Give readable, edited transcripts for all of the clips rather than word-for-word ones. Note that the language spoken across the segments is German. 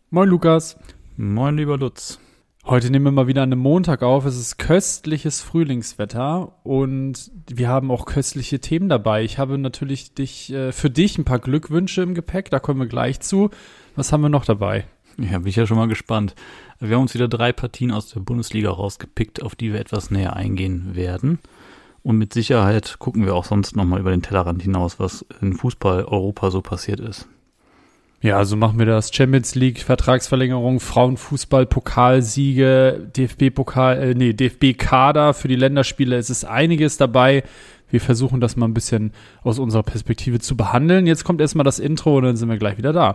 Moin Lukas. Moin lieber Lutz. Heute nehmen wir mal wieder an einem Montag auf. Es ist köstliches Frühlingswetter und wir haben auch köstliche Themen dabei. Ich habe natürlich für dich ein paar Glückwünsche im Gepäck, da kommen wir gleich zu. Was haben wir noch dabei? Ja, bin ich ja schon mal gespannt. Wir haben uns wieder 3 Partien aus der Bundesliga rausgepickt, auf die wir etwas näher eingehen werden. Und mit Sicherheit gucken wir auch sonst nochmal über den Tellerrand hinaus, was in Fußball-Europa so passiert ist. Ja, so machen wir das. Champions League, Vertragsverlängerung, Frauenfußball, Pokalsiege, DFB-Kader für die Länderspiele. Es ist einiges dabei. Wir versuchen das mal ein bisschen aus unserer Perspektive zu behandeln. Jetzt kommt erstmal das Intro und dann sind wir gleich wieder da.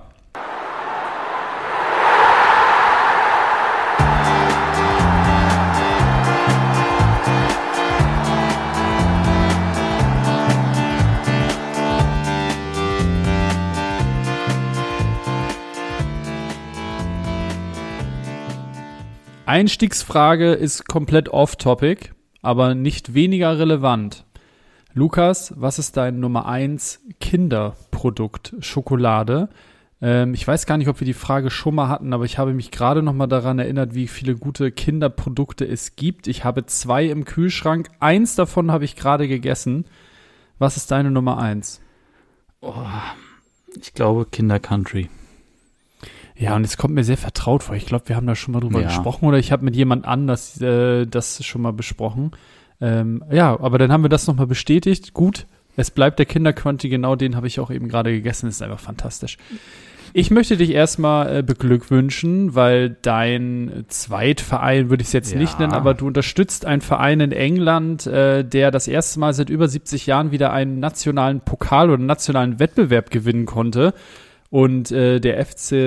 Einstiegsfrage ist komplett off-topic, aber nicht weniger relevant. Lukas, was ist dein Nummer 1 Kinderprodukt Schokolade? Ich weiß gar nicht, ob wir die Frage schon mal hatten, aber ich habe mich gerade noch mal daran erinnert, wie viele gute Kinderprodukte es gibt. Ich habe 2 im Kühlschrank. 1 davon habe ich gerade gegessen. Was ist deine Nummer 1? Oh, ich glaube Kinder Country. Ja, und es kommt mir sehr vertraut vor. Ich glaube, wir haben da schon mal drüber gesprochen oder ich habe mit jemand anders das schon mal besprochen. Ja, aber dann haben wir das nochmal bestätigt. Gut, es bleibt der Kinderquanti, genau den habe ich auch eben gerade gegessen. Das ist einfach fantastisch. Ich möchte dich erstmal beglückwünschen, weil dein Zweitverein, würde ich es jetzt nicht nennen, aber du unterstützt einen Verein in England, der das erste Mal seit über 70 Jahren wieder einen nationalen Pokal oder einen nationalen Wettbewerb gewinnen konnte. Und der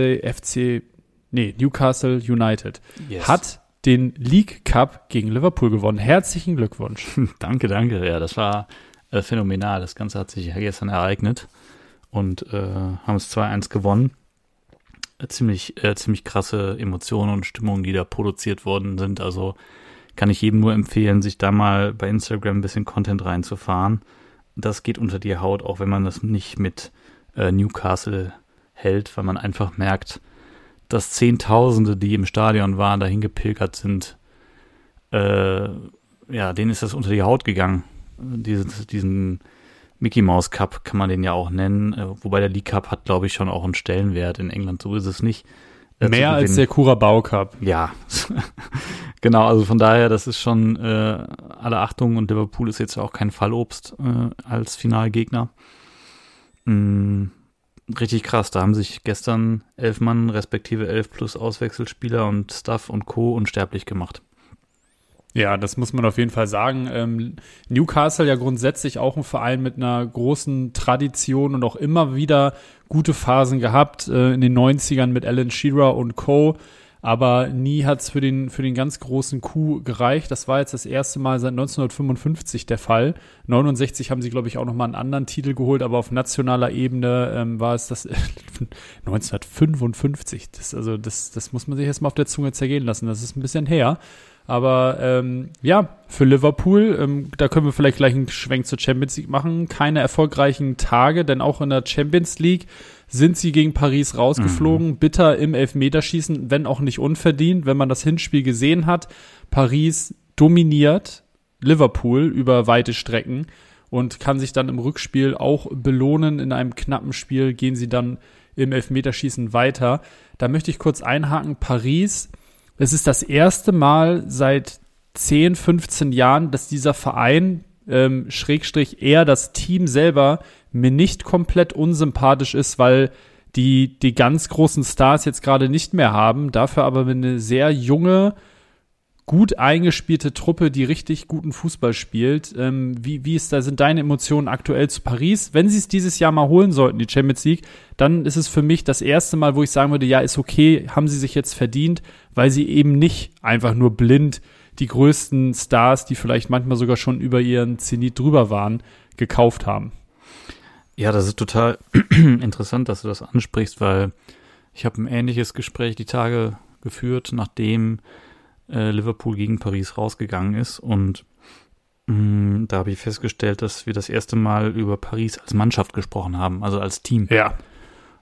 Newcastle United hat den League Cup gegen Liverpool gewonnen. Herzlichen Glückwunsch. Danke. Ja, das war phänomenal. Das Ganze hat sich ja gestern ereignet und haben es 2-1 gewonnen. Ziemlich krasse Emotionen und Stimmungen, die da produziert worden sind. Also kann ich jedem nur empfehlen, sich da mal bei Instagram ein bisschen Content reinzufahren. Das geht unter die Haut, auch wenn man das nicht mit Newcastle hält, weil man einfach merkt, dass Zehntausende, die im Stadion waren, dahin gepilgert sind, denen ist das unter die Haut gegangen. Diesen Mickey Mouse Cup kann man den ja auch nennen, wobei der League Cup hat, glaube ich, schon auch einen Stellenwert in England, so ist es nicht. Mehr als der Curacao Cup. Ja, genau, also von daher, das ist schon alle Achtung und Liverpool ist jetzt auch kein Fallobst als Finalgegner. Richtig krass, da haben sich gestern 11 Mann, respektive 11 plus Auswechselspieler und Staff und Co. unsterblich gemacht. Ja, das muss man auf jeden Fall sagen. Newcastle ja grundsätzlich auch ein Verein mit einer großen Tradition und auch immer wieder gute Phasen gehabt, in den 90ern mit Alan Shearer und Co., aber nie hat es für den ganz großen Coup gereicht. Das war jetzt das erste Mal seit 1955 der Fall. 69 haben sie, glaube ich, auch nochmal einen anderen Titel geholt, aber auf nationaler Ebene war es das 1955. Das muss man sich erstmal auf der Zunge zergehen lassen. Das ist ein bisschen her. Aber für Liverpool, da können wir vielleicht gleich einen Schwenk zur Champions League machen. Keine erfolgreichen Tage, denn auch in der Champions League sind sie gegen Paris rausgeflogen. Bitter im Elfmeterschießen, wenn auch nicht unverdient. Wenn man das Hinspiel gesehen hat, Paris dominiert Liverpool über weite Strecken und kann sich dann im Rückspiel auch belohnen. In einem knappen Spiel gehen sie dann im Elfmeterschießen weiter. Da möchte ich kurz einhaken. Paris, es ist das erste Mal seit 10, 15 Jahren, dass dieser Verein, Schrägstrich eher das Team selber, mir nicht komplett unsympathisch ist, weil die ganz großen Stars jetzt gerade nicht mehr haben. Dafür aber eine sehr junge, gut eingespielte Truppe, die richtig guten Fußball spielt. Sind deine Emotionen aktuell zu Paris? Wenn sie es dieses Jahr mal holen sollten, die Champions League, dann ist es für mich das erste Mal, wo ich sagen würde, ja, ist okay, haben sie sich jetzt verdient, weil sie eben nicht einfach nur blind die größten Stars, die vielleicht manchmal sogar schon über ihren Zenit drüber waren, gekauft haben. Ja, das ist total interessant, dass du das ansprichst, weil ich habe ein ähnliches Gespräch die Tage geführt, nachdem Liverpool gegen Paris rausgegangen ist und da habe ich festgestellt, dass wir das erste Mal über Paris als Mannschaft gesprochen haben, also als Team. Ja.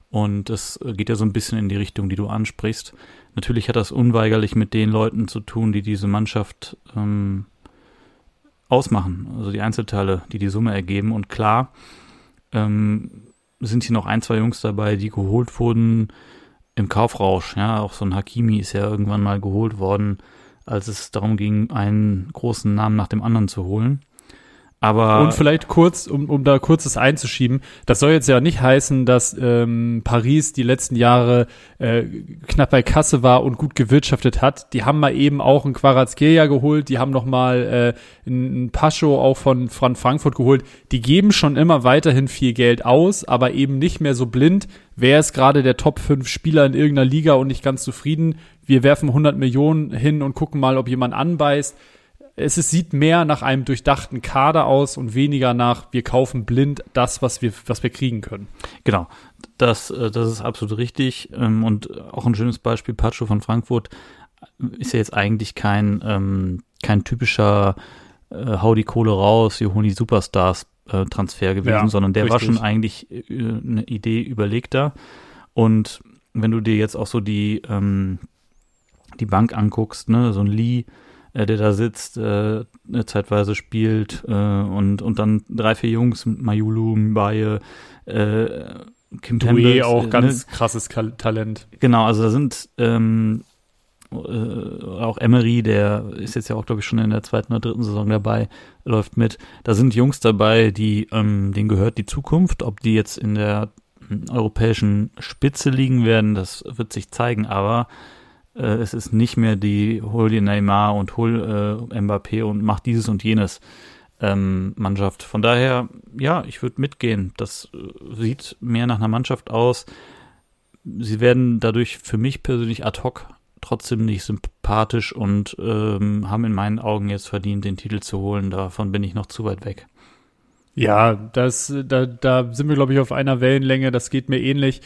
Und das geht ja so ein bisschen in die Richtung, die du ansprichst. Natürlich hat das unweigerlich mit den Leuten zu tun, die diese Mannschaft ausmachen. Also die Einzelteile, die die Summe ergeben. Und klar sind hier noch 1, 2 Jungs dabei, die geholt wurden im Kaufrausch. Ja, auch so ein Hakimi ist ja irgendwann mal geholt worden, als es darum ging, einen großen Namen nach dem anderen zu holen. Aber und vielleicht kurz, um da kurzes einzuschieben, das soll jetzt ja nicht heißen, dass Paris die letzten Jahre knapp bei Kasse war und gut gewirtschaftet hat. Die haben mal eben auch einen Kvaratskhelia geholt, die haben noch mal einen Pacho auch von Frankfurt geholt. Die geben schon immer weiterhin viel Geld aus, aber eben nicht mehr so blind. Wer ist gerade der Top 5 Spieler in irgendeiner Liga und nicht ganz zufrieden? Wir werfen 100 Millionen hin und gucken mal, ob jemand anbeißt. Sieht mehr nach einem durchdachten Kader aus und weniger nach, wir kaufen blind das, was wir kriegen können. Genau, das ist absolut richtig. Und auch ein schönes Beispiel, Pacho von Frankfurt ist ja jetzt eigentlich kein typischer hau die Kohle raus, wir holen die Superstars Transfer gewesen, sondern der war schon eigentlich eine Idee überlegter. Und wenn du dir jetzt auch so die Bank anguckst, ne, so ein Lee, der da sitzt, zeitweise spielt und dann 3, 4 Jungs, Mayulu, Mbaye, Kim Doué auch ganz krasses Talent. Genau, also da sind auch Emery, der ist jetzt ja auch, glaube ich, schon in der 2. oder 3. Saison dabei, läuft mit. Da sind Jungs dabei, die denen gehört die Zukunft. Ob die jetzt in der europäischen Spitze liegen werden, das wird sich zeigen, aber es ist nicht mehr die hol dir Neymar und hol Mbappé und mach dieses und jenes Mannschaft. Von daher, ja, ich würde mitgehen. Das sieht mehr nach einer Mannschaft aus. Sie werden dadurch für mich persönlich ad hoc trotzdem nicht sympathisch und haben in meinen Augen jetzt verdient, den Titel zu holen. Davon bin ich noch zu weit weg. Ja, da sind wir, glaube ich, auf einer Wellenlänge. Das geht mir ähnlich.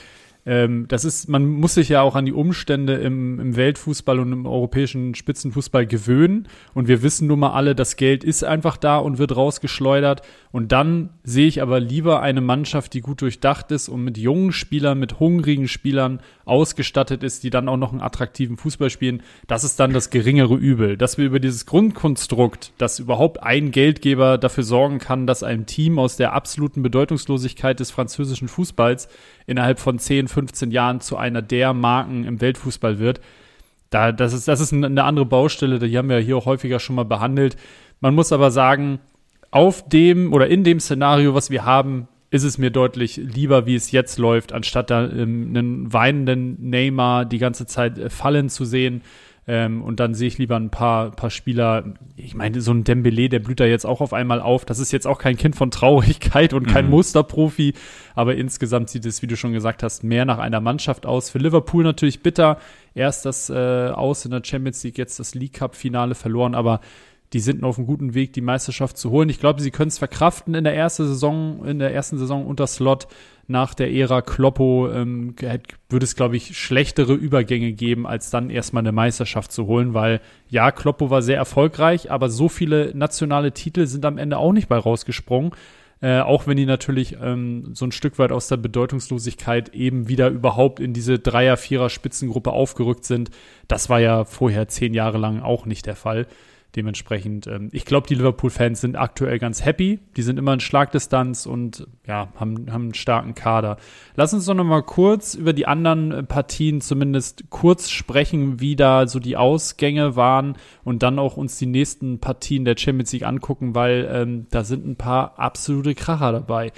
Man muss sich ja auch an die Umstände im Weltfußball und im europäischen Spitzenfußball gewöhnen. Und wir wissen nun mal alle, das Geld ist einfach da und wird rausgeschleudert. Und dann sehe ich aber lieber eine Mannschaft, die gut durchdacht ist und mit jungen Spielern, mit hungrigen Spielern ausgestattet ist, die dann auch noch einen attraktiven Fußball spielen. Das ist dann das geringere Übel. Dass wir über dieses Grundkonstrukt, dass überhaupt ein Geldgeber dafür sorgen kann, dass ein Team aus der absoluten Bedeutungslosigkeit des französischen Fußballs innerhalb von 10, 15 Jahren zu einer der Marken im Weltfußball wird. Das ist eine andere Baustelle, die haben wir hier auch häufiger schon mal behandelt. Man muss aber sagen, auf dem oder in dem Szenario, was wir haben, ist es mir deutlich lieber, wie es jetzt läuft, anstatt da einen weinenden Neymar die ganze Zeit fallen zu sehen. Und dann sehe ich lieber ein paar Spieler, ich meine, so ein Dembélé, der blüht da jetzt auch auf einmal auf. Das ist jetzt auch kein Kind von Traurigkeit und kein Musterprofi, aber insgesamt sieht es, wie du schon gesagt hast, mehr nach einer Mannschaft aus. Für Liverpool natürlich bitter. Erst das Aus in der Champions League, jetzt das League Cup-Finale verloren, aber die sind auf einem guten Weg, die Meisterschaft zu holen. Ich glaube, sie können es verkraften in der ersten Saison unter Slot. Nach der Ära Kloppo würde es, glaube ich, schlechtere Übergänge geben, als dann erstmal eine Meisterschaft zu holen, weil ja, Kloppo war sehr erfolgreich, aber so viele nationale Titel sind am Ende auch nicht bei rausgesprungen. Auch wenn die natürlich so ein Stück weit aus der Bedeutungslosigkeit eben wieder überhaupt in diese 3er-, 4er-Spitzengruppe aufgerückt sind. Das war ja vorher 10 Jahre lang auch nicht der Fall. Dementsprechend, ich glaube, die Liverpool-Fans sind aktuell ganz happy. Die sind immer in Schlagdistanz und ja, haben einen starken Kader. Lass uns doch noch mal kurz über die anderen Partien zumindest kurz sprechen, wie da so die Ausgänge waren und dann auch uns die nächsten Partien der Champions League angucken, weil da sind ein paar absolute Kracher dabei.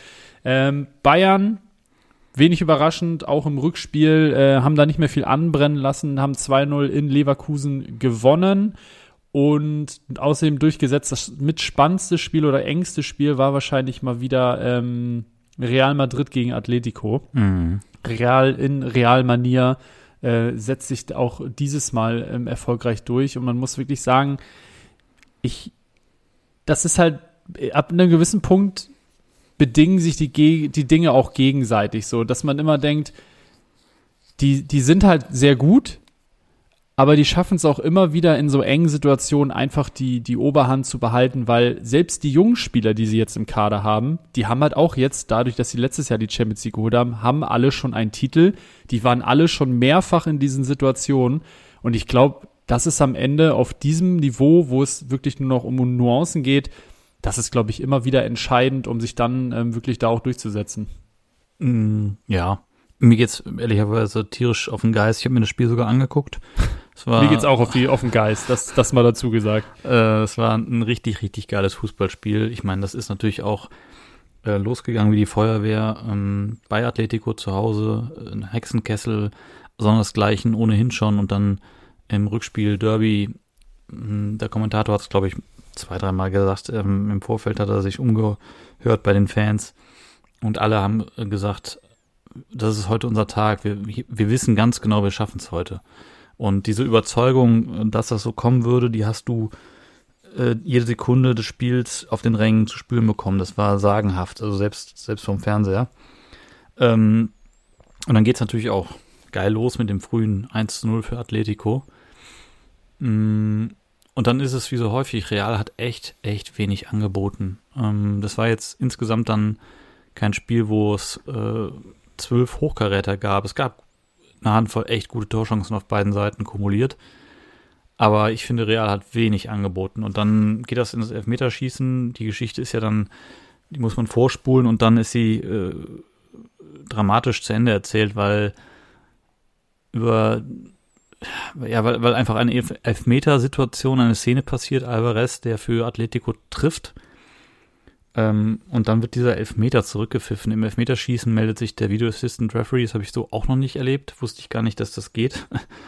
Bayern, wenig überraschend, auch im Rückspiel, haben da nicht mehr viel anbrennen lassen, haben 2-0 in Leverkusen gewonnen. Und außerdem durchgesetzt, das mitspannendste Spiel oder engste Spiel war wahrscheinlich mal wieder Real Madrid gegen Atletico. Real in Real-Manier setzt sich auch dieses Mal erfolgreich durch. Und man muss wirklich sagen, das ist halt, ab einem gewissen Punkt bedingen sich die Dinge auch gegenseitig so, dass man immer denkt, die sind halt sehr gut, aber die schaffen es auch immer wieder in so engen Situationen einfach die Oberhand zu behalten, weil selbst die jungen Spieler, die sie jetzt im Kader haben, die haben halt auch jetzt, dadurch, dass sie letztes Jahr die Champions League geholt haben alle schon einen Titel. Die waren alle schon mehrfach in diesen Situationen. Und ich glaube, das ist am Ende auf diesem Niveau, wo es wirklich nur noch um Nuancen geht, das ist, glaube ich, immer wieder entscheidend, um sich dann wirklich da auch durchzusetzen. Ja, mir geht's ehrlicherweise tierisch auf den Geist. Ich habe mir das Spiel sogar angeguckt. Mir geht's auch auf den Geist, das mal dazu gesagt. Es war ein richtig, richtig geiles Fußballspiel. Ich meine, das ist natürlich auch losgegangen wie die Feuerwehr bei Atletico zu Hause, in Hexenkessel, sondersgleichen ohnehin schon und dann im Rückspiel Derby. Der Kommentator hat es, glaube ich, 2-3 Mal gesagt. Im Vorfeld hat er sich umgehört bei den Fans und alle haben gesagt, das ist heute unser Tag. Wir wissen ganz genau, wir schaffen es heute. Und diese Überzeugung, dass das so kommen würde, die hast du jede Sekunde des Spiels auf den Rängen zu spüren bekommen. Das war sagenhaft, also selbst vom Fernseher. Und dann geht's natürlich auch geil los mit dem frühen 1:0 für Atletico. Und dann ist es wie so häufig, Real hat echt wenig angeboten. Das war jetzt insgesamt dann kein Spiel, wo es 12 Hochkaräter gab. Es gab eine Handvoll echt gute Torchancen auf beiden Seiten kumuliert. Aber ich finde, Real hat wenig angeboten. Und dann geht das in das Elfmeterschießen. Die Geschichte ist ja dann, die muss man vorspulen und dann ist sie dramatisch zu Ende erzählt, weil einfach eine Elfmetersituation, eine Szene passiert, Alvarez, der für Atletico trifft. Und dann wird dieser Elfmeter zurückgepfiffen. Im Elfmeterschießen meldet sich der Video Assistant Referee, das habe ich so auch noch nicht erlebt, wusste ich gar nicht, dass das geht.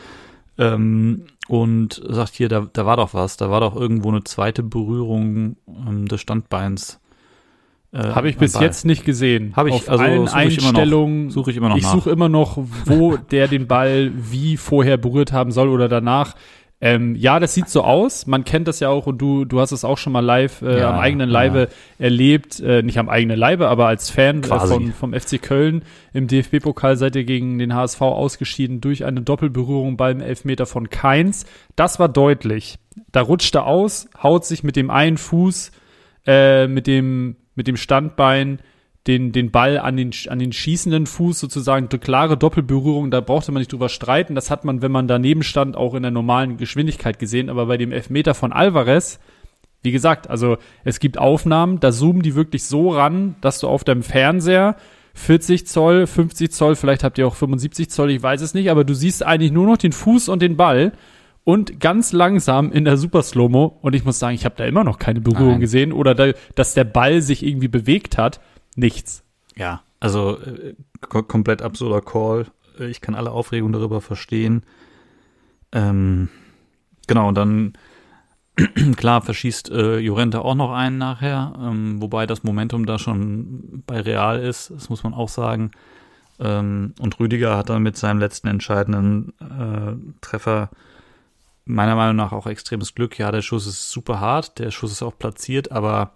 Und sagt hier, da war doch was, da war doch irgendwo eine zweite Berührung des Standbeins. Habe ich bis jetzt nicht gesehen. Habe ich, auf also allen Einstellungen. Suche ich immer noch Ich suche immer noch, wo der den Ball wie vorher berührt haben soll oder danach. Ja, das sieht so aus. Man kennt das ja auch und du hast es auch schon mal live am eigenen Leibe erlebt. Nicht am eigenen Leibe, aber als Fan vom FC Köln im DFB-Pokal seid ihr gegen den HSV ausgeschieden durch eine Doppelberührung beim Elfmeter von Kainz. Das war deutlich. Da rutscht er aus, haut sich mit dem einen Fuß, mit dem Standbein den Ball an den schießenden Fuß sozusagen, eine klare Doppelberührung, da brauchte man nicht drüber streiten. Das hat man, wenn man daneben stand, auch in der normalen Geschwindigkeit gesehen. Aber bei dem Elfmeter von Alvarez, wie gesagt, also es gibt Aufnahmen, da zoomen die wirklich so ran, dass du auf deinem Fernseher 40 Zoll, 50 Zoll, vielleicht habt ihr auch 75 Zoll, ich weiß es nicht, aber du siehst eigentlich nur noch den Fuß und den Ball und ganz langsam in der Super Slow-Mo. Und ich muss sagen, ich habe da immer noch keine Berührung gesehen oder dass der Ball sich irgendwie bewegt hat. Nichts. Ja, also komplett absurder Call. Ich kann alle Aufregung darüber verstehen. Genau, und dann, klar, verschießt Llorente auch noch einen nachher, wobei das Momentum da schon bei Real ist, das muss man auch sagen. Und Rüdiger hat dann mit seinem letzten entscheidenden Treffer meiner Meinung nach auch extremes Glück. Ja, der Schuss ist super hart, der Schuss ist auch platziert, aber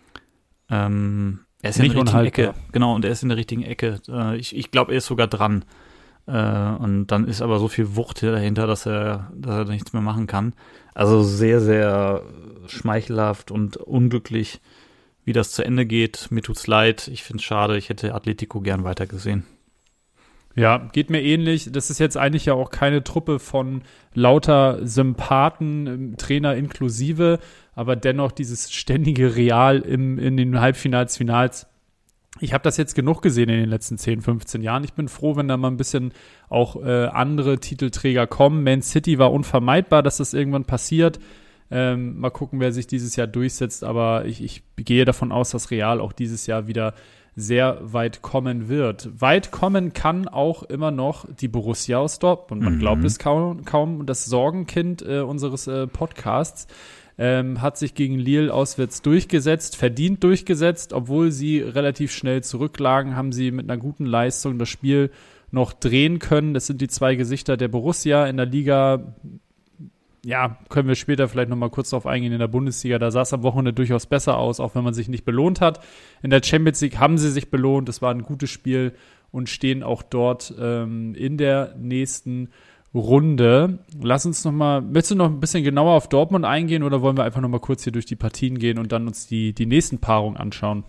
er ist in der richtigen Ecke. Genau, und er ist in der richtigen Ecke. Ich glaube, er ist sogar dran. Und dann ist aber so viel Wucht dahinter, dass er nichts mehr machen kann. Also sehr, sehr schmeichelhaft und unglücklich, wie das zu Ende geht. Mir tut's leid. Ich finde es schade. Ich hätte Atletico gern weitergesehen. Ja, geht mir ähnlich. Das ist jetzt eigentlich ja auch keine Truppe von lauter Sympathen, Trainer inklusive, aber dennoch dieses ständige Real in den Halbfinals, Finals. Ich habe das jetzt genug gesehen in den letzten 10, 15 Jahren. Ich bin froh, wenn da mal ein bisschen auch andere Titelträger kommen. Man City war unvermeidbar, dass das irgendwann passiert. Mal gucken, wer sich dieses Jahr durchsetzt, aber ich gehe davon aus, dass Real auch dieses Jahr wieder sehr weit kommen wird. Weit kommen kann auch immer noch die Borussia aus Dortmund. Man glaubt es kaum. Das Sorgenkind unseres Podcasts hat sich gegen Lille auswärts verdient durchgesetzt. Obwohl sie relativ schnell zurücklagen, haben sie mit einer guten Leistung das Spiel noch drehen können. Das sind die zwei Gesichter der Borussia in der Liga. Ja, können wir später vielleicht noch mal kurz drauf eingehen. In der Bundesliga, da sah es am Wochenende durchaus besser aus, auch wenn man sich nicht belohnt hat. In der Champions League haben sie sich belohnt. Es war ein gutes Spiel und stehen auch dort in der nächsten Runde. Lass uns willst du noch ein bisschen genauer auf Dortmund eingehen oder wollen wir einfach noch mal kurz hier durch die Partien gehen und dann uns die nächsten Paarungen anschauen?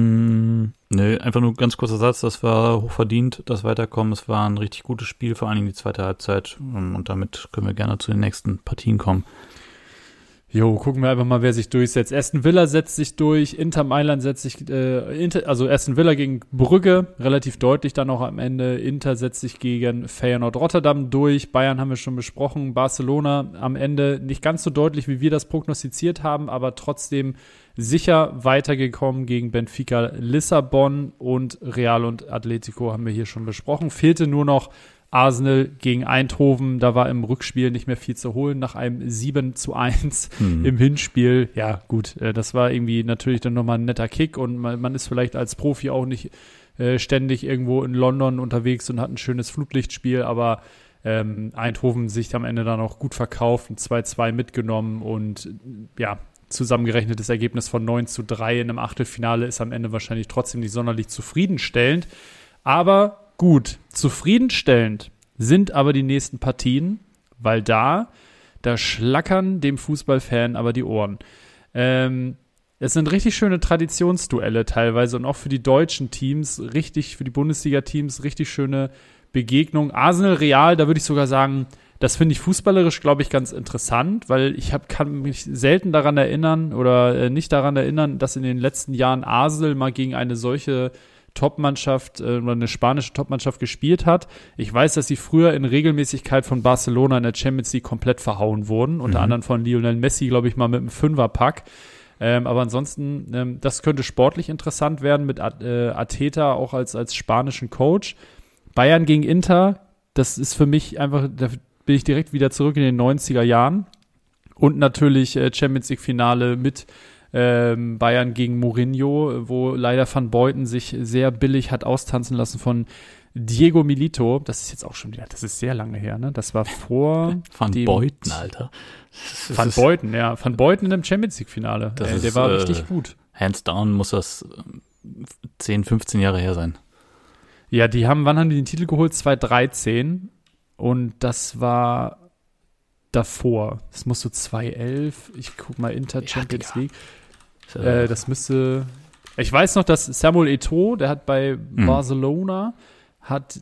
Nö, einfach nur ganz kurzer Satz, das war hochverdient, das Weiterkommen. Es war ein richtig gutes Spiel, vor allen Dingen die zweite Halbzeit. Und damit können wir gerne zu den nächsten Partien kommen. Jo, gucken wir einfach mal, wer sich durchsetzt. Aston Villa setzt sich durch, Inter Mailand setzt sich, also Aston Villa gegen Brügge, relativ deutlich dann auch am Ende. Inter setzt sich gegen Feyenoord Rotterdam durch. Bayern haben wir schon besprochen. Barcelona am Ende nicht ganz so deutlich, wie wir das prognostiziert haben, aber trotzdem sicher weitergekommen gegen Benfica Lissabon, und Real und Atletico haben wir hier schon besprochen. Fehlte nur noch Arsenal gegen Eindhoven, da war im Rückspiel nicht mehr viel zu holen, nach einem 7:1 im Hinspiel. Ja, gut, das war irgendwie natürlich dann nochmal ein netter Kick, und man ist vielleicht als Profi auch nicht ständig irgendwo in London unterwegs und hat ein schönes Flutlichtspiel, aber Eindhoven sich am Ende dann auch gut verkauft, ein 2:2 mitgenommen, und ja, zusammengerechnetes Ergebnis von 9:3 in einem Achtelfinale ist am Ende wahrscheinlich trotzdem nicht sonderlich zufriedenstellend, aber gut, zufriedenstellend sind aber die nächsten Partien, weil da schlackern dem Fußballfan aber die Ohren. Es sind richtig schöne Traditionsduelle teilweise, und auch für die deutschen Teams, für die Bundesliga-Teams, richtig schöne Begegnungen. Arsenal Real, da würde ich sogar sagen, das finde ich fußballerisch, glaube ich, ganz interessant, weil kann mich selten daran erinnern oder nicht daran erinnern, dass in den letzten Jahren Arsenal mal gegen eine solche Topmannschaft oder eine spanische Topmannschaft gespielt hat. Ich weiß, dass sie früher in Regelmäßigkeit von Barcelona in der Champions League komplett verhauen wurden, unter anderem von Lionel Messi, glaube ich mal, mit einem Fünferpack. Aber ansonsten, das könnte sportlich interessant werden mit Arteta auch als spanischen Coach. Bayern gegen Inter, das ist für mich einfach, da bin ich direkt wieder zurück in den 90er Jahren. Und natürlich Champions League Finale mit Bayern gegen Mourinho, wo leider Van Beuten sich sehr billig hat austanzen lassen von Diego Milito. Das ist jetzt auch schon wieder, das ist sehr lange her, ne? Das war vor Van Beuten, Alter. Van Beuten, ja. Van Beuten in dem Champions League Finale. Der war richtig gut. Hands down muss das 10, 15 Jahre her sein. Ja, wann haben die den Titel geholt? 2013. Und das war davor. Das muss so 2011. Ich guck mal, Inter Champions League. Das müsste. Ich weiß noch, dass Samuel Eto'o, der hat bei Barcelona, das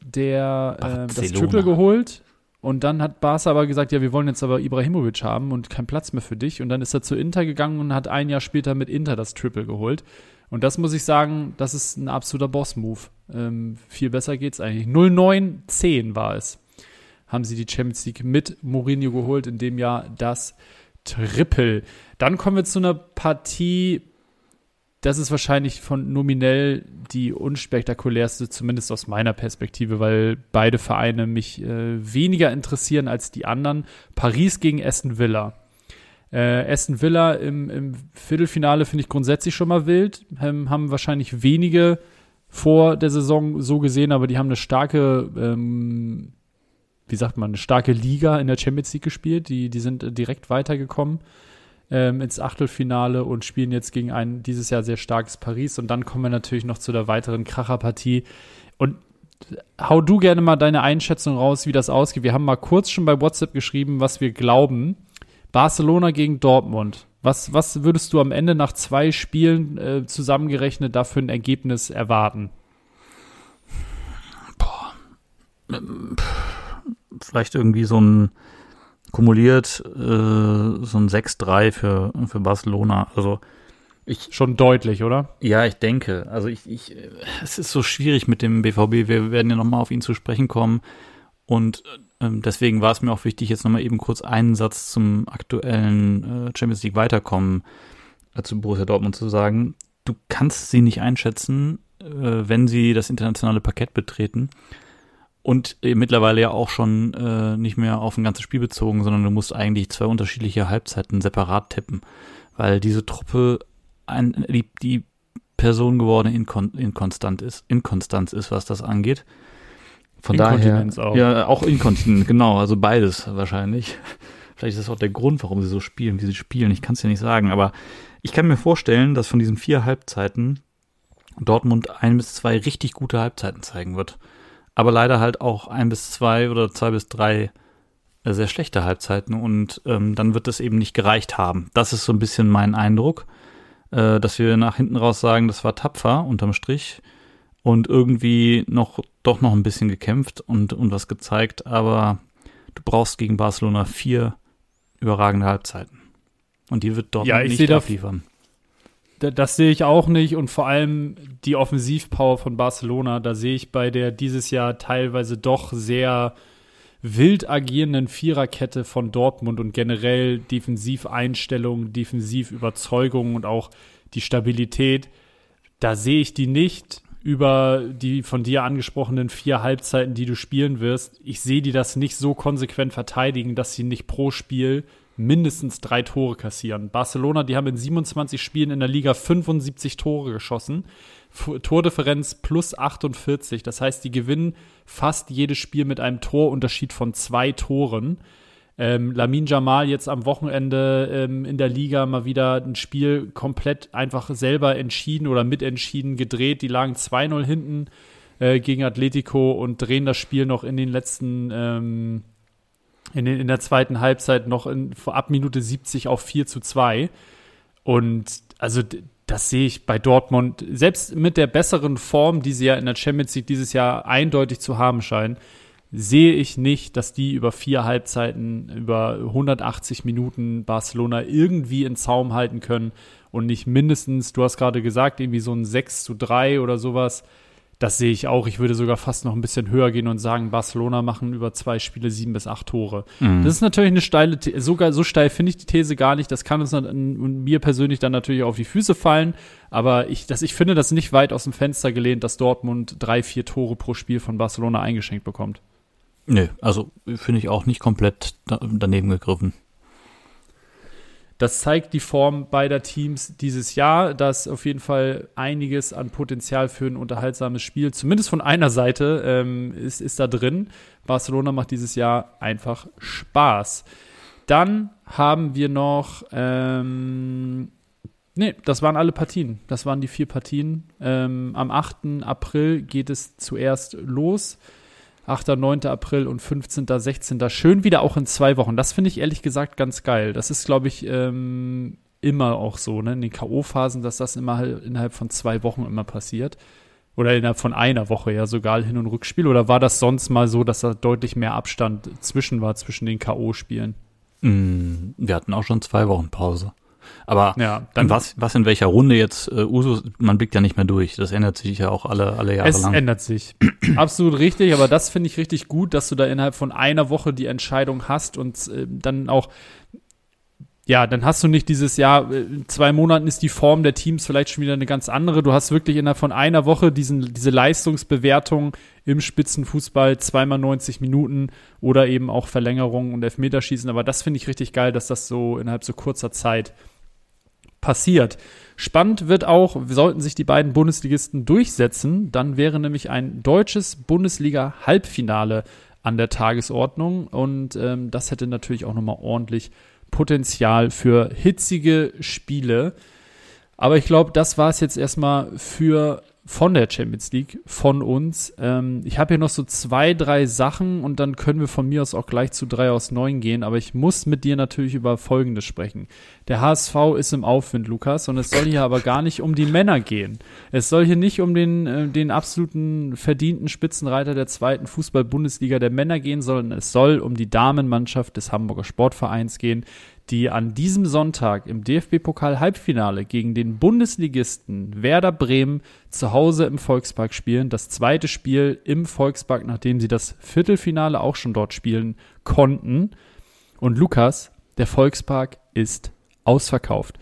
Triple geholt. Und dann hat Barca aber gesagt, ja, wir wollen jetzt aber Ibrahimovic haben und keinen Platz mehr für dich. Und dann ist er zu Inter gegangen und hat ein Jahr später mit Inter das Triple geholt. Und das muss ich sagen, das ist ein absoluter Boss-Move. Viel besser geht's eigentlich. 09-10 war es. Haben sie die Champions League mit Mourinho geholt, in dem Jahr das Triple. Dann kommen wir zu einer Partie, das ist wahrscheinlich von nominell die unspektakulärste, zumindest aus meiner Perspektive, weil beide Vereine mich weniger interessieren als die anderen. Paris gegen Aston Villa. Aston Villa im Viertelfinale finde ich grundsätzlich schon mal wild. Haben wahrscheinlich wenige vor der Saison so gesehen, aber die haben eine starke eine starke Liga in der Champions League gespielt. Die sind direkt weitergekommen ins Achtelfinale und spielen jetzt gegen ein dieses Jahr sehr starkes Paris. Und dann kommen wir natürlich noch zu der weiteren Kracherpartie. Und hau du gerne mal deine Einschätzung raus, wie das ausgeht. Wir haben mal kurz schon bei WhatsApp geschrieben, was wir glauben. Barcelona gegen Dortmund. Was würdest du am Ende nach 2 Spielen zusammengerechnet dafür ein Ergebnis erwarten? Vielleicht irgendwie so ein kumuliert so ein 6:3 für Barcelona. Also schon deutlich, oder? Ja, ich denke. Also es ist so schwierig mit dem BVB. Wir werden ja nochmal auf ihn zu sprechen kommen. Und deswegen war es mir auch wichtig, jetzt nochmal eben kurz einen Satz zum aktuellen Champions League Weiterkommen zu Borussia Dortmund zu sagen. Du kannst sie nicht einschätzen, wenn sie das internationale Parkett betreten. Und mittlerweile ja auch schon nicht mehr auf ein ganzes Spiel bezogen, sondern du musst eigentlich 2 unterschiedliche Halbzeiten separat tippen, weil diese Truppe die Person gewordene Inkonstanz ist, was das angeht. Von daher auch. Ja, auch Inkontinenz, genau, also beides wahrscheinlich. Vielleicht ist das auch der Grund, warum sie so spielen, wie sie spielen. Ich kann es ja nicht sagen, aber ich kann mir vorstellen, dass von diesen 4 Halbzeiten Dortmund 1 bis 2 richtig gute Halbzeiten zeigen wird. Aber leider halt auch 1 bis 2 oder 2 bis 3 sehr schlechte Halbzeiten und dann wird es eben nicht gereicht haben. Das ist so ein bisschen mein Eindruck, dass wir nach hinten raus sagen, das war tapfer unterm Strich und irgendwie doch noch ein bisschen gekämpft und was gezeigt, aber du brauchst gegen Barcelona 4 überragende Halbzeiten. Und die wird dort nicht abliefern. Das sehe ich auch nicht und vor allem die Offensivpower von Barcelona, da sehe ich bei der dieses Jahr teilweise doch sehr wild agierenden Viererkette von Dortmund und generell Defensiveinstellungen, Defensivüberzeugungen und auch die Stabilität, da sehe ich die nicht über die von dir angesprochenen 4 Halbzeiten, die du spielen wirst. Ich sehe die das nicht so konsequent verteidigen, dass sie nicht pro Spiel mindestens 3 Tore kassieren. Barcelona, die haben in 27 Spielen in der Liga 75 Tore geschossen. Tordifferenz plus 48. Das heißt, die gewinnen fast jedes Spiel mit einem Torunterschied von 2 Toren. Lamine Yamal jetzt am Wochenende in der Liga mal wieder ein Spiel komplett einfach selber entschieden oder mitentschieden gedreht. Die lagen 2-0 hinten gegen Atletico und drehen das Spiel noch in den letzten in der zweiten Halbzeit noch ab Minute 70 auf 4-2. Und also das sehe ich bei Dortmund, selbst mit der besseren Form, die sie ja in der Champions League dieses Jahr eindeutig zu haben scheinen, sehe ich nicht, dass die über 4 Halbzeiten, über 180 Minuten Barcelona irgendwie in Zaum halten können und nicht mindestens, du hast gerade gesagt, irgendwie so ein 6-3 oder sowas. Das sehe ich auch. Ich würde sogar fast noch ein bisschen höher gehen und sagen, Barcelona machen über 2 Spiele 7 bis 8 Tore. Mhm. Das ist natürlich eine steile, sogar so steil finde ich die These gar nicht. Das kann uns und mir persönlich dann natürlich auf die Füße fallen. Aber ich finde das nicht weit aus dem Fenster gelehnt, dass Dortmund 3-4 Tore pro Spiel von Barcelona eingeschenkt bekommt. Nö, also finde ich auch nicht komplett daneben gegriffen. Das zeigt die Form beider Teams dieses Jahr. Da ist auf jeden Fall einiges an Potenzial für ein unterhaltsames Spiel. Zumindest von einer Seite ist da drin. Barcelona macht dieses Jahr einfach Spaß. Dann haben wir noch das waren alle Partien. Das waren die 4 Partien. Am 8. April geht es zuerst los. 8., 9. April und 15., 16. Schön wieder auch in 2 Wochen. Das finde ich ehrlich gesagt ganz geil. Das ist, glaube ich, immer auch so, ne? In den K.O.-Phasen, dass das immer innerhalb von 2 Wochen immer passiert. Oder innerhalb von einer Woche, ja, sogar Hin- und Rückspiel. Oder war das sonst mal so, dass da deutlich mehr Abstand zwischen den K.O.-Spielen? Wir hatten auch schon 2 Wochen Pause. Aber ja, dann was in welcher Runde jetzt Usus, man blickt ja nicht mehr durch. Das ändert sich ja auch alle Jahre lang. Es ändert sich. Absolut richtig, aber das finde ich richtig gut, dass du da innerhalb von einer Woche die Entscheidung hast und dann auch, ja, dann hast du nicht dieses Jahr, in 2 Monaten ist die Form der Teams vielleicht schon wieder eine ganz andere. Du hast wirklich innerhalb von einer Woche diese Leistungsbewertung im Spitzenfußball, 2x 90 Minuten oder eben auch Verlängerung und Elfmeterschießen. Aber das finde ich richtig geil, dass das so innerhalb so kurzer Zeit passiert. Spannend wird auch, sollten sich die beiden Bundesligisten durchsetzen, dann wäre nämlich ein deutsches Bundesliga-Halbfinale an der Tagesordnung und das hätte natürlich auch nochmal ordentlich Potenzial für hitzige Spiele. Aber ich glaube, das war es jetzt erstmal von der Champions League, von uns. Ich habe hier noch so 2, 3 Sachen und dann können wir von mir aus auch gleich zu 3 aus 9 gehen. Aber ich muss mit dir natürlich über Folgendes sprechen. Der HSV ist im Aufwind, Lukas, und es soll hier aber gar nicht um die Männer gehen. Es soll hier nicht um den absoluten verdienten Spitzenreiter der 2. Fußball-Bundesliga der Männer gehen, sondern es soll um die Damenmannschaft des Hamburger Sportvereins gehen, die an diesem Sonntag im DFB-Pokal-Halbfinale gegen den Bundesligisten Werder Bremen zu Hause im Volkspark spielen. Das 2. Spiel im Volkspark, nachdem sie das Viertelfinale auch schon dort spielen konnten. Und Lukas, der Volkspark ist ausverkauft.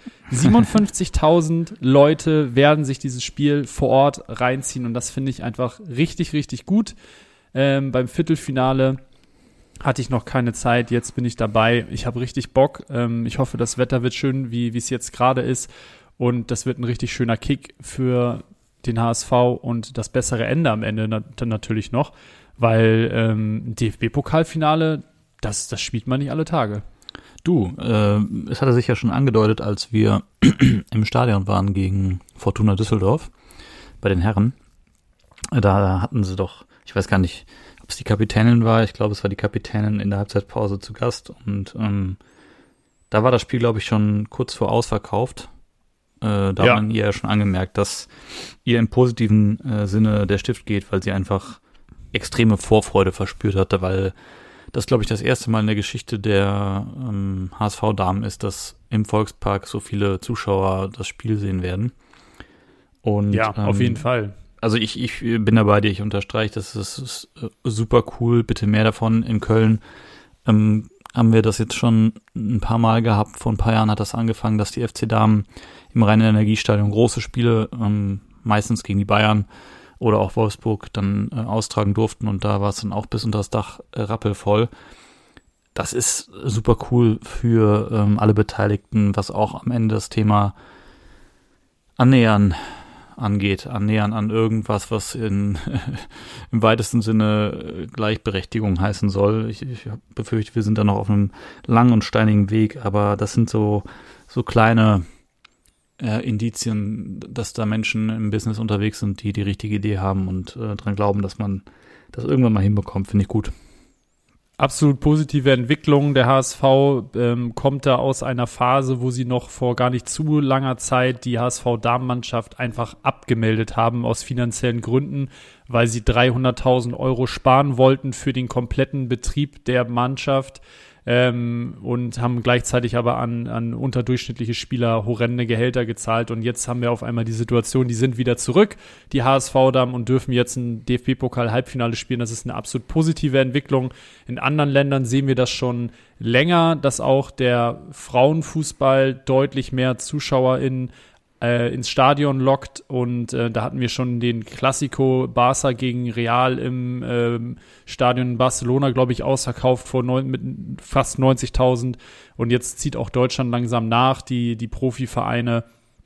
57.000 Leute werden sich dieses Spiel vor Ort reinziehen und das finde ich einfach richtig, richtig gut. Beim Viertelfinale hatte ich noch keine Zeit, jetzt bin ich dabei. Ich habe richtig Bock. Ich hoffe, das Wetter wird schön, wie es jetzt gerade ist. Und das wird ein richtig schöner Kick für den HSV und das bessere Ende am Ende natürlich noch. Weil DFB-Pokalfinale, das spielt man nicht alle Tage. Du, es hatte sich ja schon angedeutet, als wir im Stadion waren gegen Fortuna Düsseldorf bei den Herren. Da hatten sie doch, ich weiß gar nicht, ob es die Kapitänin war. Ich glaube, es war die Kapitänin in der Halbzeitpause zu Gast. Und da war das Spiel, glaube ich, schon kurz vor ausverkauft. Da hat man ihr ja schon angemerkt, dass ihr im positiven Sinne der Stift geht, weil sie einfach extreme Vorfreude verspürt hatte, weil das, glaube ich, das erste Mal in der Geschichte der HSV-Damen ist, dass im Volkspark so viele Zuschauer das Spiel sehen werden. Und, ja, auf jeden Fall. Also ich bin da bei dir, ich unterstreiche, das ist super cool, bitte mehr davon. In Köln haben wir das jetzt schon ein paar Mal gehabt, vor ein paar Jahren hat das angefangen, dass die FC-Damen im Rhein-Energiestadion große Spiele, meistens gegen die Bayern oder auch Wolfsburg, dann austragen durften und da war es dann auch bis unter das Dach rappelvoll. Das ist super cool für alle Beteiligten, was auch am Ende das Thema Annähern an irgendwas, was im weitesten Sinne Gleichberechtigung heißen soll. Ich befürchte, wir sind da noch auf einem langen und steinigen Weg, aber das sind so kleine Indizien, dass da Menschen im Business unterwegs sind, die die richtige Idee haben und dran glauben, dass man das irgendwann mal hinbekommt, finde ich gut. Absolut positive Entwicklung. Der HSV kommt da aus einer Phase, wo sie noch vor gar nicht zu langer Zeit die HSV-Damenmannschaft einfach abgemeldet haben aus finanziellen Gründen, weil sie 300.000 Euro sparen wollten für den kompletten Betrieb der Mannschaft und haben gleichzeitig aber an unterdurchschnittliche Spieler horrende Gehälter gezahlt. Und jetzt haben wir auf einmal die Situation, die sind wieder zurück, die HSV-Damen, und dürfen jetzt ein DFB-Pokal-Halbfinale spielen. Das ist eine absolut positive Entwicklung. In anderen Ländern sehen wir das schon länger, dass auch der Frauenfußball deutlich mehr ZuschauerInnen ins Stadion lockt, und da hatten wir schon den Clasico Barça gegen Real im Stadion in Barcelona, glaube ich, ausverkauft mit fast 90.000, und jetzt zieht auch Deutschland langsam nach. Die Profivereine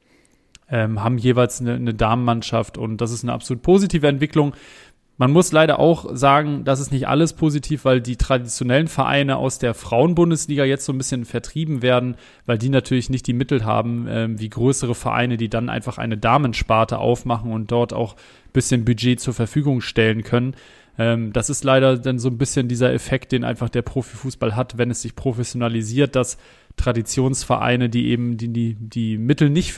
haben jeweils eine Damenmannschaft, und das ist eine absolut positive Entwicklung. Man muss leider auch sagen, das ist nicht alles positiv, weil die traditionellen Vereine aus der Frauenbundesliga jetzt so ein bisschen vertrieben werden, weil die natürlich nicht die Mittel haben, wie größere Vereine, die dann einfach eine Damensparte aufmachen und dort auch ein bisschen Budget zur Verfügung stellen können. Das ist leider dann so ein bisschen dieser Effekt, den einfach der Profifußball hat, wenn es sich professionalisiert, dass Traditionsvereine, die eben die Mittel nicht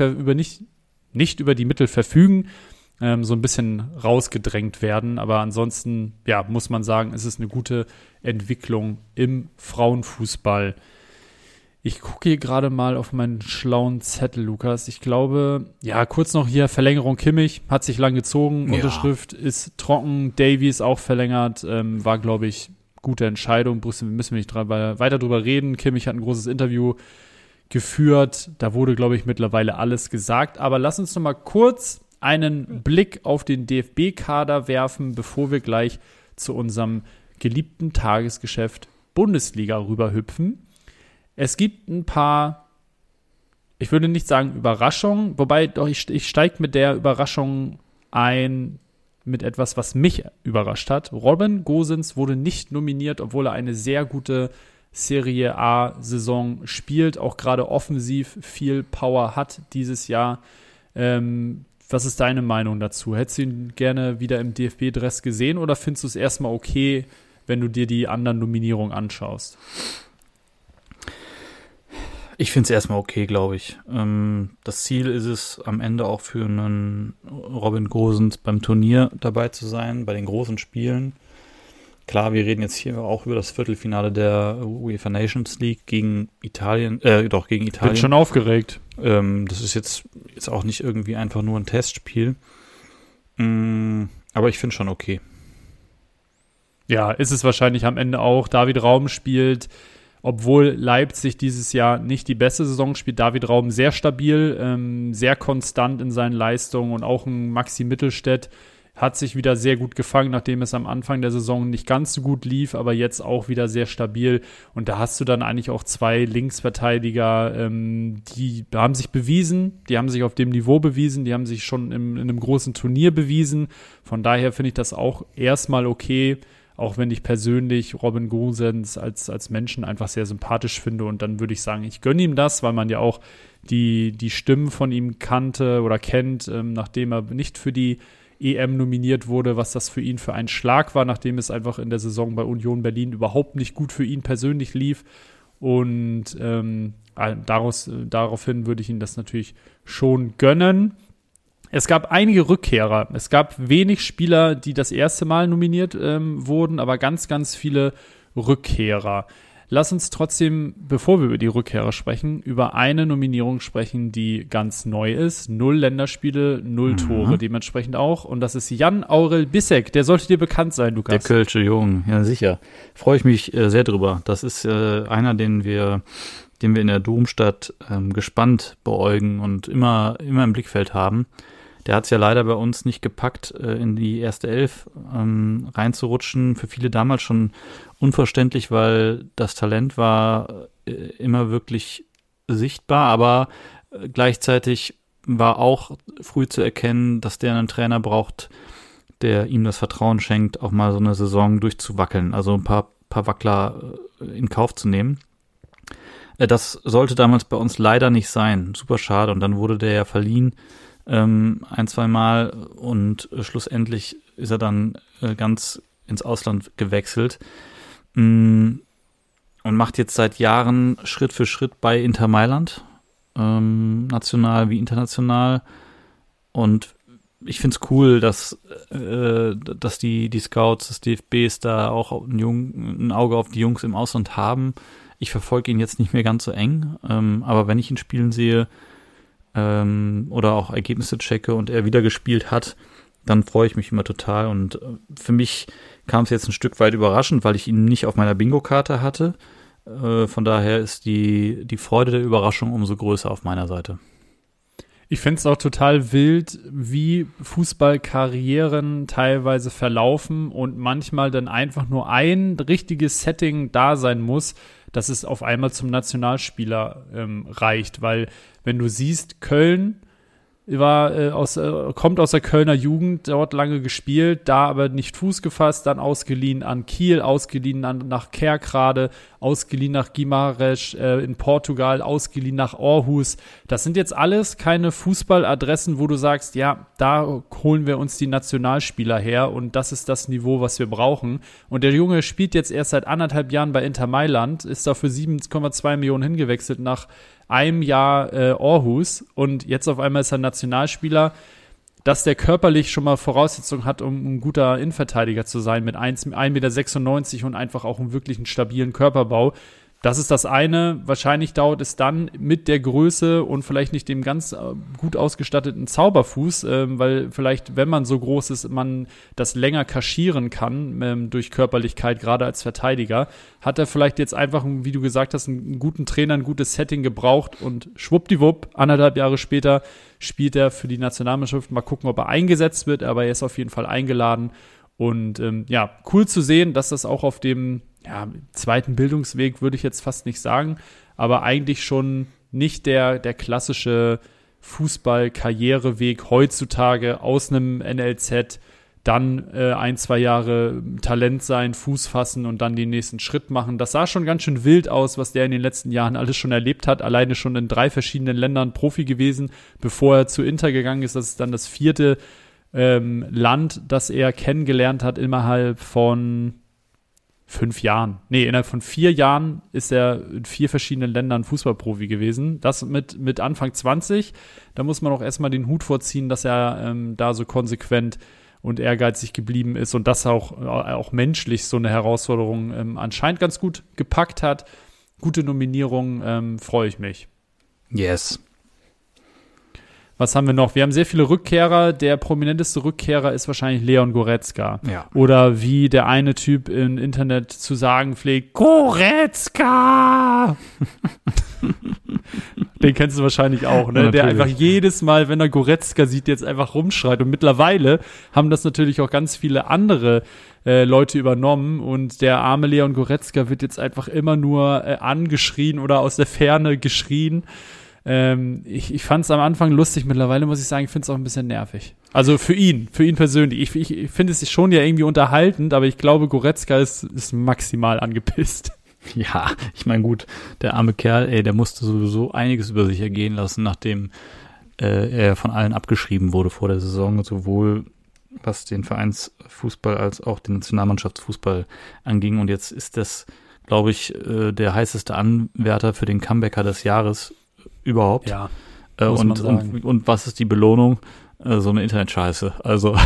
über die Mittel verfügen, so ein bisschen rausgedrängt werden. Aber ansonsten, ja, muss man sagen, es ist eine gute Entwicklung im Frauenfußball. Ich gucke hier gerade mal auf meinen schlauen Zettel, Lukas. Ich glaube, ja, kurz noch hier, Verlängerung Kimmich, hat sich lang gezogen, ja. Unterschrift ist trocken, Davies auch verlängert, war, glaube ich, gute Entscheidung, müssen wir nicht weiter drüber reden. Kimmich hat ein großes Interview geführt, da wurde, glaube ich, mittlerweile alles gesagt, aber lass uns noch mal kurz einen Blick auf den DFB-Kader werfen, bevor wir gleich zu unserem geliebten Tagesgeschäft Bundesliga rüberhüpfen. Es gibt ein paar, ich würde nicht sagen Überraschungen, wobei doch ich steige mit der Überraschung ein, mit etwas, was mich überrascht hat. Robin Gosens wurde nicht nominiert, obwohl er eine sehr gute Serie A-Saison spielt, auch gerade offensiv viel Power hat dieses Jahr. Was ist deine Meinung dazu? Hättest du ihn gerne wieder im DFB-Dress gesehen, oder findest du es erstmal okay, wenn du dir die anderen Nominierungen anschaust? Ich finde es erstmal okay, glaube ich. Das Ziel ist es, am Ende auch für einen Robin Gosens beim Turnier dabei zu sein, bei den großen Spielen. Klar, wir reden jetzt hier auch über das Viertelfinale der UEFA Nations League gegen Italien. Gegen Italien. Bin schon aufgeregt. Das ist jetzt auch nicht irgendwie einfach nur ein Testspiel. Aber ich finde schon okay. Ja, ist es wahrscheinlich am Ende auch. David Raum spielt, obwohl Leipzig dieses Jahr nicht die beste Saison spielt, David Raum sehr stabil, sehr konstant in seinen Leistungen, und auch ein Maxi Mittelstädt hat sich wieder sehr gut gefangen, nachdem es am Anfang der Saison nicht ganz so gut lief, aber jetzt auch wieder sehr stabil. Und da hast du dann eigentlich auch zwei Linksverteidiger, die haben sich bewiesen, die haben sich auf dem Niveau bewiesen, die haben sich schon in einem großen Turnier bewiesen. Von daher finde ich das auch erstmal okay, auch wenn ich persönlich Robin Gosens als Menschen einfach sehr sympathisch finde. Und dann würde ich sagen, ich gönne ihm das, weil man ja auch die Stimmen von ihm kannte oder kennt, nachdem er nicht für die EM nominiert wurde, was das für ihn für ein Schlag war, nachdem es einfach in der Saison bei Union Berlin überhaupt nicht gut für ihn persönlich lief. Und daraufhin würde ich ihm das natürlich schon gönnen. Es gab einige Rückkehrer. Es gab wenig Spieler, die das erste Mal nominiert wurden, aber ganz, ganz viele Rückkehrer. Lass uns trotzdem, bevor wir über die Rückkehrer sprechen, über eine Nominierung sprechen, die ganz neu ist. 0 Länderspiele, 0 Tore dementsprechend auch. Und das ist Jan Aurel Bissek. Der sollte dir bekannt sein, Lukas. Der Kölsche Jung, ja sicher. Freue ich mich sehr drüber. Das ist einer, den wir in der Domstadt gespannt beäugen und immer im Blickfeld haben. Der hat es ja leider bei uns nicht gepackt, in die erste Elf reinzurutschen. Für viele damals schon unverständlich, weil das Talent war immer wirklich sichtbar, aber gleichzeitig war auch früh zu erkennen, dass der einen Trainer braucht, der ihm das Vertrauen schenkt, auch mal so eine Saison durchzuwackeln, also ein paar Wackler in Kauf zu nehmen. Das sollte damals bei uns leider nicht sein. Super schade. Und dann wurde der ja verliehen, 1-2 Mal, und schlussendlich ist er dann ganz ins Ausland gewechselt und macht jetzt seit Jahren Schritt für Schritt bei Inter Mailand, national wie international. Und ich finde es cool, dass die Scouts des DFBs da auch ein Auge auf die Jungs im Ausland haben. Ich verfolge ihn jetzt nicht mehr ganz so eng, aber wenn ich ihn spielen sehe, oder auch Ergebnisse checke und er wieder gespielt hat, dann freue ich mich immer total. Und für mich kam es jetzt ein Stück weit überraschend, weil ich ihn nicht auf meiner Bingo-Karte hatte. Von daher ist die Freude der Überraschung umso größer auf meiner Seite. Ich finde es auch total wild, wie Fußballkarrieren teilweise verlaufen und manchmal dann einfach nur ein richtiges Setting da sein muss, dass es auf einmal zum Nationalspieler reicht. Weil wenn du siehst, Köln kommt aus der Kölner Jugend, dort lange gespielt, da aber nicht Fuß gefasst, dann ausgeliehen an Kiel, ausgeliehen nach Kerkrade, ausgeliehen nach Guimarães in Portugal, ausgeliehen nach Aarhus. Das sind jetzt alles keine Fußballadressen, wo du sagst, ja, da holen wir uns die Nationalspieler her und das ist das Niveau, was wir brauchen. Und der Junge spielt jetzt erst seit 1,5 Jahren bei Inter Mailand, ist da für 7,2 Millionen hingewechselt nach einem Jahr Aarhus und jetzt auf einmal ist er Nationalspieler, dass der körperlich schon mal Voraussetzungen hat, um ein guter Innenverteidiger zu sein, mit 1,96 Meter und einfach auch einen wirklichen stabilen Körperbau. Das ist das eine. Wahrscheinlich dauert es dann mit der Größe und vielleicht nicht dem ganz gut ausgestatteten Zauberfuß, weil vielleicht, wenn man so groß ist, man das länger kaschieren kann durch Körperlichkeit, gerade als Verteidiger. Hat er vielleicht jetzt einfach, wie du gesagt hast, einen guten Trainer, ein gutes Setting gebraucht und schwuppdiwupp, 1,5 Jahre später spielt er für die Nationalmannschaft. Mal gucken, ob er eingesetzt wird, aber er ist auf jeden Fall eingeladen. Und cool zu sehen, dass das auch auf dem zweiten Bildungsweg, würde ich jetzt fast nicht sagen, aber eigentlich schon nicht der klassische Fußball-Karriereweg heutzutage aus einem NLZ, dann 1-2 Jahre Talent sein, Fuß fassen und dann den nächsten Schritt machen. Das sah schon ganz schön wild aus, was der in den letzten Jahren alles schon erlebt hat. Alleine schon in 3 verschiedenen Ländern Profi gewesen, bevor er zu Inter gegangen ist. Das ist dann das 4. Land, das er kennengelernt hat innerhalb von 5 Jahren. Innerhalb von 4 Jahren ist er in 4 verschiedenen Ländern Fußballprofi gewesen. Das mit Anfang 20. Da muss man auch erstmal den Hut vorziehen, dass er da so konsequent und ehrgeizig geblieben ist und das auch menschlich so eine Herausforderung anscheinend ganz gut gepackt hat. Gute Nominierung, freue ich mich. Yes. Was haben wir noch? Wir haben sehr viele Rückkehrer. Der prominenteste Rückkehrer ist wahrscheinlich Leon Goretzka. Ja. Oder wie der eine Typ im Internet zu sagen pflegt, Goretzka! Den kennst du wahrscheinlich auch, ne? Ja, der einfach jedes Mal, wenn er Goretzka sieht, jetzt einfach rumschreit. Und mittlerweile haben das natürlich auch ganz viele andere Leute übernommen. Und der arme Leon Goretzka wird jetzt einfach immer nur angeschrien oder aus der Ferne geschrien. Ich fand es am Anfang lustig, mittlerweile muss ich sagen, ich finde es auch ein bisschen nervig. Also für ihn persönlich. Ich finde es schon ja irgendwie unterhaltend, aber ich glaube, Goretzka ist maximal angepisst. Ja, ich meine gut, der arme Kerl, der musste sowieso einiges über sich ergehen lassen, nachdem er von allen abgeschrieben wurde vor der Saison, sowohl was den Vereinsfußball als auch den Nationalmannschaftsfußball anging. Und jetzt ist das, glaube ich, der heißeste Anwärter für den Comebacker des Jahres überhaupt. Ja, muss man sagen. Und was ist die Belohnung? So eine Internetscheiße. Also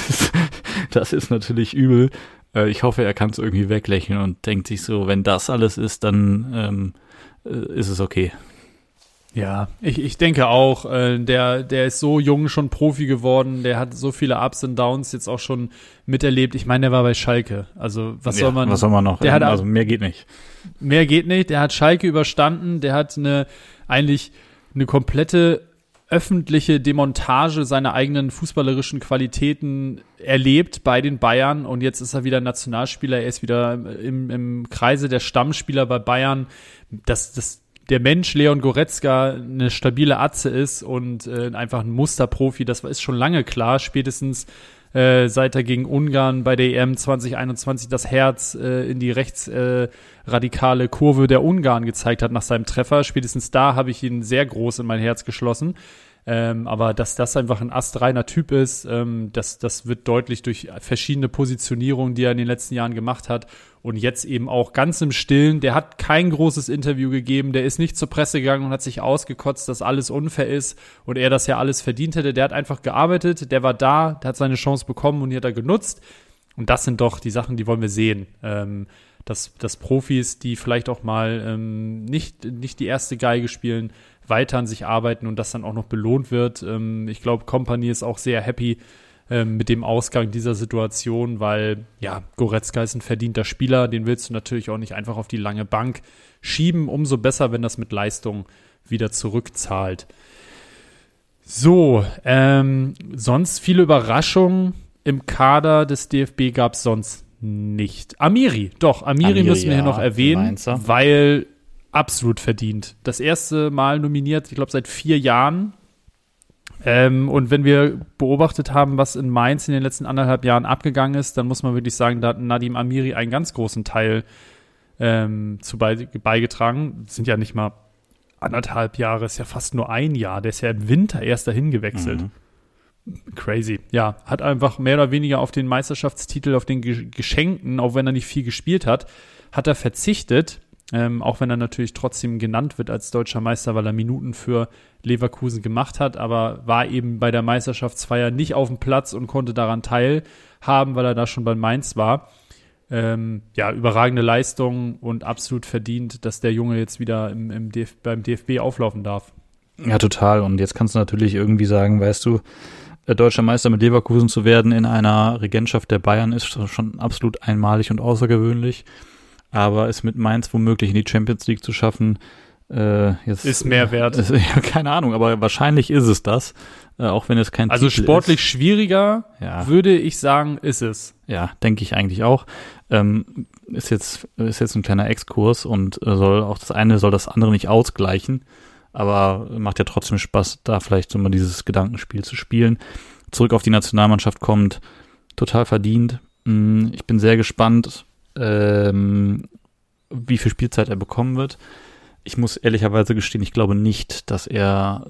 das ist natürlich übel. Ich hoffe, er kann es irgendwie weglächeln und denkt sich so, wenn das alles ist, dann ist es okay. Ja, ich denke auch, der ist so jung schon Profi geworden, der hat so viele Ups und Downs jetzt auch schon miterlebt. Ich meine, der war bei Schalke. Also was soll man noch? Also mehr geht nicht. Mehr geht nicht. Der hat Schalke überstanden, der hat eigentlich eine komplette öffentliche Demontage seiner eigenen fußballerischen Qualitäten erlebt bei den Bayern und jetzt ist er wieder Nationalspieler, er ist wieder im Kreise der Stammspieler bei Bayern. Der Mensch Leon Goretzka eine stabile Atze ist und einfach ein Musterprofi, das ist schon lange klar, spätestens seit er gegen Ungarn bei der EM 2021 das Herz in die rechtsradikale Kurve der Ungarn gezeigt hat nach seinem Treffer. Spätestens da habe ich ihn sehr groß in mein Herz geschlossen. Aber dass das einfach ein astreiner Typ ist, das wird deutlich durch verschiedene Positionierungen, die er in den letzten Jahren gemacht hat. Und jetzt eben auch ganz im Stillen. Der hat kein großes Interview gegeben. Der ist nicht zur Presse gegangen und hat sich ausgekotzt, dass alles unfair ist und er das ja alles verdient hätte. Der hat einfach gearbeitet. Der war da, der hat seine Chance bekommen und die hat er genutzt. Und das sind doch die Sachen, die wollen wir sehen. Dass Profis, die vielleicht auch mal nicht die erste Geige spielen, weiter an sich arbeiten und das dann auch noch belohnt wird. Ich glaube, Kompany ist auch sehr happy mit dem Ausgang dieser Situation, weil ja, Goretzka ist ein verdienter Spieler, den willst du natürlich auch nicht einfach auf die lange Bank schieben. Umso besser, wenn das mit Leistung wieder zurückzahlt. So, sonst viele Überraschungen im Kader des DFB gab es sonst nicht. Amiri müssen wir hier noch erwähnen, weil absolut verdient. Das erste Mal nominiert, ich glaube, seit 4 Jahren. Und wenn wir beobachtet haben, was in Mainz in den letzten 1,5 Jahren abgegangen ist, dann muss man wirklich sagen, da hat Nadim Amiri einen ganz großen Teil beigetragen. Das sind ja nicht mal 1,5 Jahre, ist ja fast nur 1 Jahr. Der ist ja im Winter erst dahin gewechselt. Crazy. Ja, hat einfach mehr oder weniger auf den Meisterschaftstitel, auf den Geschenkten, auch wenn er nicht viel gespielt hat, hat er verzichtet. Auch wenn er natürlich trotzdem genannt wird als deutscher Meister, weil er Minuten für Leverkusen gemacht hat, aber war eben bei der Meisterschaftsfeier nicht auf dem Platz und konnte daran teilhaben, weil er da schon bei Mainz war. Überragende Leistung und absolut verdient, dass der Junge jetzt wieder beim DFB auflaufen darf. Ja, total. Und jetzt kannst du natürlich irgendwie sagen, weißt du, deutscher Meister mit Leverkusen zu werden in einer Regentschaft der Bayern ist schon absolut einmalig und außergewöhnlich. Aber es mit Mainz womöglich in die Champions League zu schaffen, jetzt ist mehr wert. Ja, keine Ahnung, aber wahrscheinlich ist es das, auch wenn es kein Titel ist. Also sportlich schwieriger, würde ich sagen, ist es. Ja, denke ich eigentlich auch. Ist jetzt ein kleiner Exkurs und das eine soll das andere nicht ausgleichen, aber macht ja trotzdem Spaß, da vielleicht so mal dieses Gedankenspiel zu spielen. Zurück auf die Nationalmannschaft kommt, total verdient. Ich bin sehr gespannt, wie viel Spielzeit er bekommen wird. Ich muss ehrlicherweise gestehen, ich glaube nicht, dass er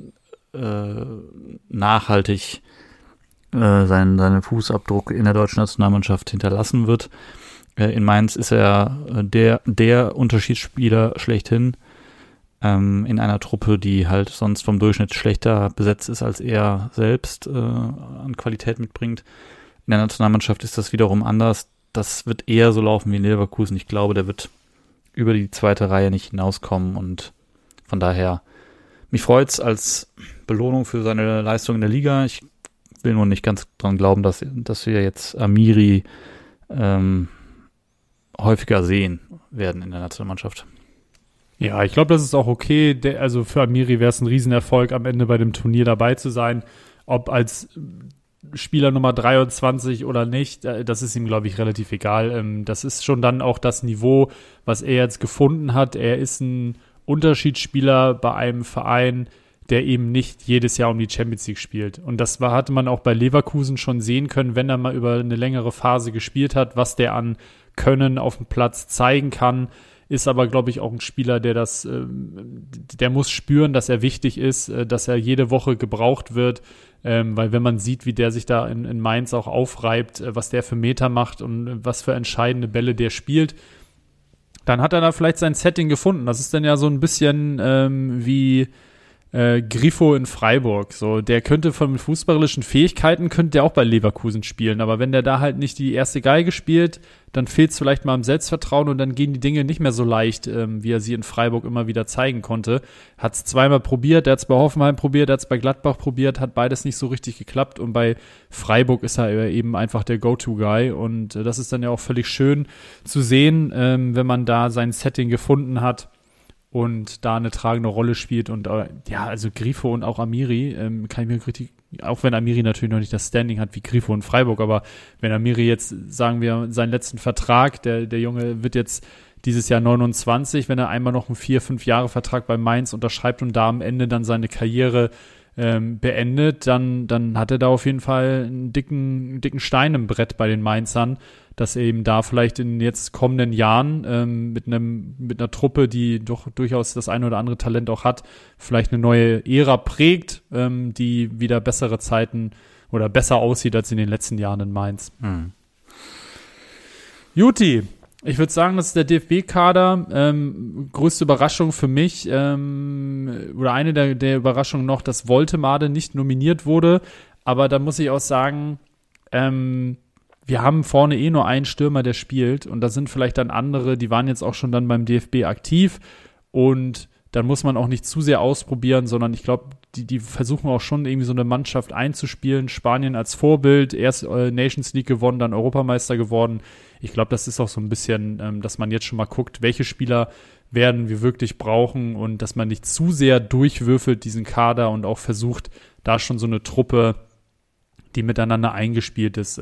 nachhaltig seinen Fußabdruck in der deutschen Nationalmannschaft hinterlassen wird. In Mainz ist er der Unterschiedsspieler schlechthin in einer Truppe, die halt sonst vom Durchschnitt schlechter besetzt ist, als er selbst an Qualität mitbringt. In der Nationalmannschaft ist das wiederum anders. Das wird eher so laufen wie in Leverkusen. Ich glaube, der wird über die zweite Reihe nicht hinauskommen und von daher, mich freut's als Belohnung für seine Leistung in der Liga. Ich will nur nicht ganz dran glauben, dass wir jetzt Amiri häufiger sehen werden in der Nationalmannschaft. Ja, ich glaube, das ist auch okay. Also für Amiri wäre es ein Riesenerfolg, am Ende bei dem Turnier dabei zu sein. Ob als Spieler Nummer 23 oder nicht, das ist ihm, glaube ich, relativ egal. Das ist schon dann auch das Niveau, was er jetzt gefunden hat. Er ist ein Unterschiedsspieler bei einem Verein, der eben nicht jedes Jahr um die Champions League spielt. Und das hatte man auch bei Leverkusen schon sehen können, wenn er mal über eine längere Phase gespielt hat, was der an Können auf dem Platz zeigen kann. ist aber, glaube ich, auch ein Spieler, der muss spüren, dass er wichtig ist, dass er jede Woche gebraucht wird, weil wenn man sieht, wie der sich da in Mainz auch aufreibt, was der für Meter macht und was für entscheidende Bälle der spielt, dann hat er da vielleicht sein Setting gefunden. Das ist dann ja so ein bisschen wie Grifo in Freiburg. So, der könnte von fußballerischen Fähigkeiten, könnte der auch bei Leverkusen spielen. Aber wenn der da halt nicht die erste Geige spielt, dann fehlt es vielleicht mal am Selbstvertrauen und dann gehen die Dinge nicht mehr so leicht, wie er sie in Freiburg immer wieder zeigen konnte. Hat es zweimal probiert, er hat es bei Hoffenheim probiert, er hat es bei Gladbach probiert, hat beides nicht so richtig geklappt und bei Freiburg ist er eben einfach der Go-To-Guy und das ist dann ja auch völlig schön zu sehen, wenn man da sein Setting gefunden hat und da eine tragende Rolle spielt und also Grifo und auch Amiri, kann ich mir richtig, auch wenn Amiri natürlich noch nicht das Standing hat wie Grifo in Freiburg, aber wenn Amiri jetzt, sagen wir, seinen letzten Vertrag, der Junge wird jetzt dieses Jahr 29, wenn er einmal noch einen 4-5 Jahre Vertrag bei Mainz unterschreibt und da am Ende dann seine Karriere beendet, dann hat er da auf jeden Fall einen dicken Stein im Brett bei den Mainzern, dass er eben da vielleicht in jetzt kommenden Jahren mit einer Truppe, die doch durchaus das eine oder andere Talent auch hat, vielleicht eine neue Ära prägt, die wieder bessere Zeiten oder besser aussieht als in den letzten Jahren in Mainz. Juti, ich würde sagen, das ist der DFB-Kader. Größte Überraschung für mich oder eine der Überraschungen noch, dass Woltemade nicht nominiert wurde. Aber da muss ich auch sagen, wir haben vorne nur einen Stürmer, der spielt. Und da sind vielleicht dann andere, die waren jetzt auch schon dann beim DFB aktiv. Und dann muss man auch nicht zu sehr ausprobieren, sondern ich glaube, die versuchen auch schon irgendwie so eine Mannschaft einzuspielen. Spanien als Vorbild, erst Nations League gewonnen, dann Europameister geworden. Ich glaube, das ist auch so ein bisschen, dass man jetzt schon mal guckt, welche Spieler werden wir wirklich brauchen und dass man nicht zu sehr durchwürfelt diesen Kader und auch versucht, da schon so eine Truppe, die miteinander eingespielt ist,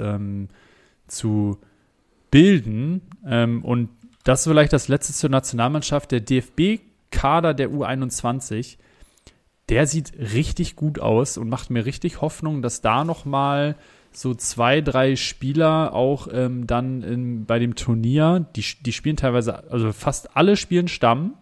zu bilden. Und das ist vielleicht das Letzte zur Nationalmannschaft. Der DFB-Kader der U21, der sieht richtig gut aus und macht mir richtig Hoffnung, dass da nochmal so 2, 3 Spieler auch dann bei dem Turnier, die spielen teilweise, also fast alle spielen Stamm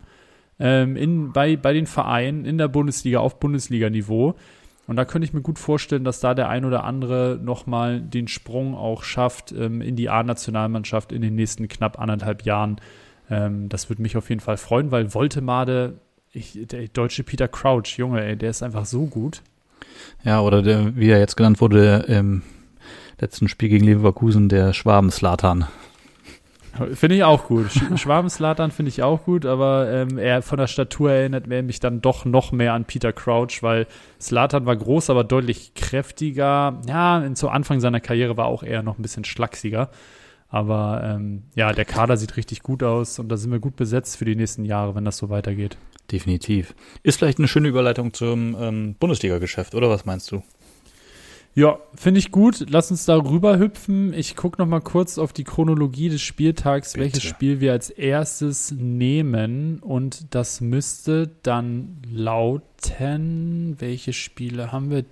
bei den Vereinen in der Bundesliga auf Bundesliga-Niveau. Und da könnte ich mir gut vorstellen, dass da der ein oder andere nochmal den Sprung auch schafft in die A-Nationalmannschaft in den nächsten knapp 1,5 Jahren. Das würde mich auf jeden Fall freuen, weil Woltemade, der deutsche Peter Crouch, Junge, ey, der ist einfach so gut. Ja, oder der, wie er jetzt genannt wurde, im letzten Spiel gegen Leverkusen, der Schwaben-Zlatan. Finde ich auch gut. Schwaben-Zlatan finde ich auch gut, aber er von der Statur erinnert mich dann doch noch mehr an Peter Crouch, weil Zlatan war groß, aber deutlich kräftiger. Ja, zu Anfang seiner Karriere war auch eher noch ein bisschen schlachsiger. Aber der Kader sieht richtig gut aus und da sind wir gut besetzt für die nächsten Jahre, wenn das so weitergeht. Definitiv. Ist vielleicht eine schöne Überleitung zum Bundesliga-Geschäft, oder was meinst du? Ja, finde ich gut. Lass uns da rüber hüpfen. Ich gucke noch mal kurz auf die Chronologie des Spieltags, Bitte. Welches Spiel wir als erstes nehmen. Und das müsste dann lauten, welche Spiele haben wir?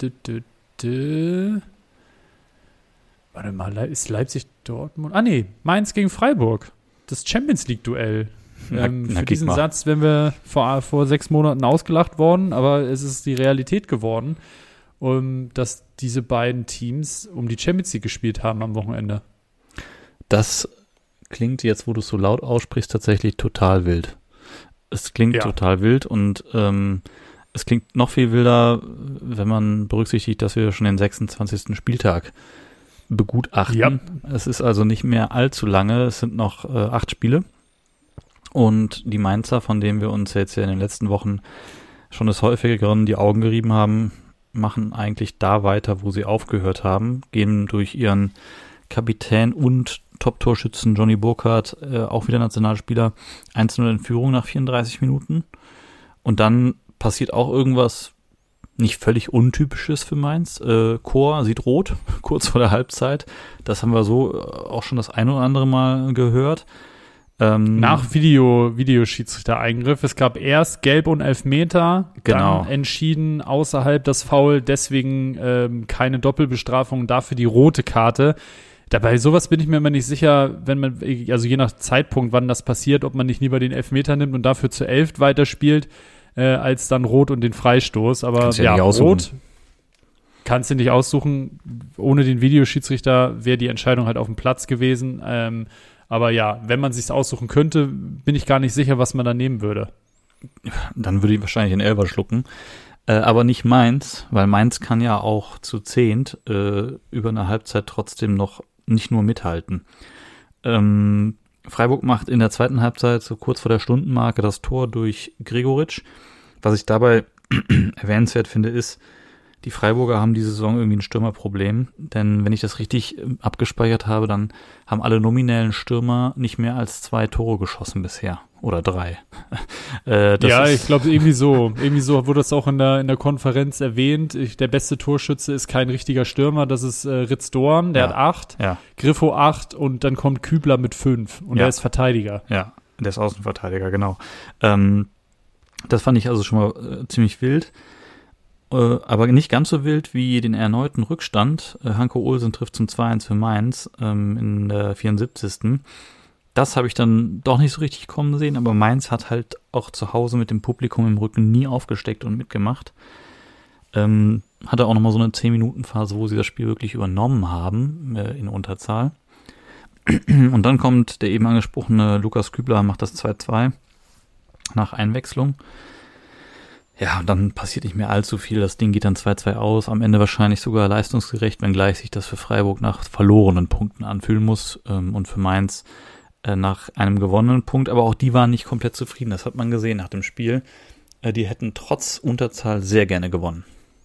Warte mal, ist Leipzig Dortmund? Mainz gegen Freiburg. Das Champions-League-Duell. Für diesen Satz wären wir vor 6 Monaten ausgelacht worden, aber es ist die Realität geworden, dass diese beiden Teams um die Champions League gespielt haben am Wochenende. Das klingt jetzt, wo du es so laut aussprichst, tatsächlich total wild. Es klingt total wild und es klingt noch viel wilder, wenn man berücksichtigt, dass wir schon den 26. Spieltag begutachten. Ja. Es ist also nicht mehr allzu lange, es sind noch 8 Spiele. Und die Mainzer, von denen wir uns jetzt ja in den letzten Wochen schon des Häufigeren die Augen gerieben haben, machen eigentlich da weiter, wo sie aufgehört haben, gehen durch ihren Kapitän und Top-Torschützen Johnny Burkhardt, auch wieder Nationalspieler, 1-0 in Führung nach 34 Minuten. Und dann passiert auch irgendwas nicht völlig Untypisches für Mainz. Chor sieht rot, kurz vor der Halbzeit. Das haben wir so auch schon das ein oder andere Mal gehört. Nach Videoschiedsrichter-Eingriff. Es gab erst Gelb und Elfmeter, genau. Dann entschieden außerhalb das Foul, deswegen keine Doppelbestrafung, dafür die rote Karte. Dabei sowas bin ich mir immer nicht sicher, wenn man, also je nach Zeitpunkt, wann das passiert, ob man nicht lieber den Elfmeter nimmt und dafür zu 11 weiterspielt, als dann Rot und den Freistoß. Aber kannst ja Rot kannst du nicht aussuchen. Ohne den Videoschiedsrichter wäre die Entscheidung halt auf dem Platz gewesen. Aber ja, wenn man sich's aussuchen könnte, bin ich gar nicht sicher, was man da nehmen würde. Dann würde ich wahrscheinlich den Elfer schlucken. Aber nicht Mainz, weil Mainz kann ja auch zu 10 über eine Halbzeit trotzdem noch nicht nur mithalten. Freiburg macht in der zweiten Halbzeit so kurz vor der Stundenmarke das Tor durch Gregoritsch. Was ich dabei erwähnenswert finde, ist, die Freiburger haben diese Saison irgendwie ein Stürmerproblem, denn wenn ich das richtig abgespeichert habe, dann haben alle nominellen Stürmer nicht mehr als 2 Tore geschossen bisher. Oder 3. Ich glaube, irgendwie so wurde das auch in der Konferenz erwähnt. Der beste Torschütze ist kein richtiger Stürmer, das ist Ritz Dorn, der hat 8, Griffo 8 und dann kommt Kübler mit 5 und der ist Verteidiger. Ja, der ist Außenverteidiger, genau. Das fand ich also schon mal ziemlich wild. Aber nicht ganz so wild wie den erneuten Rückstand. Hanko Olsen trifft zum 2-1 für Mainz in der 74. Das habe ich dann doch nicht so richtig kommen sehen, aber Mainz hat halt auch zu Hause mit dem Publikum im Rücken nie aufgesteckt und mitgemacht. Hatte auch nochmal so eine 10-Minuten-Phase, wo sie das Spiel wirklich übernommen haben in Unterzahl. Und dann kommt der eben angesprochene Lukas Kübler, macht das 2-2 nach Einwechslung. Ja, und dann passiert nicht mehr allzu viel. Das Ding geht dann 2-2 aus. Am Ende wahrscheinlich sogar leistungsgerecht, wenngleich sich das für Freiburg nach verlorenen Punkten anfühlen muss. Und für Mainz nach einem gewonnenen Punkt. Aber auch die waren nicht komplett zufrieden. Das hat man gesehen nach dem Spiel. Die hätten trotz Unterzahl sehr gerne gewonnen.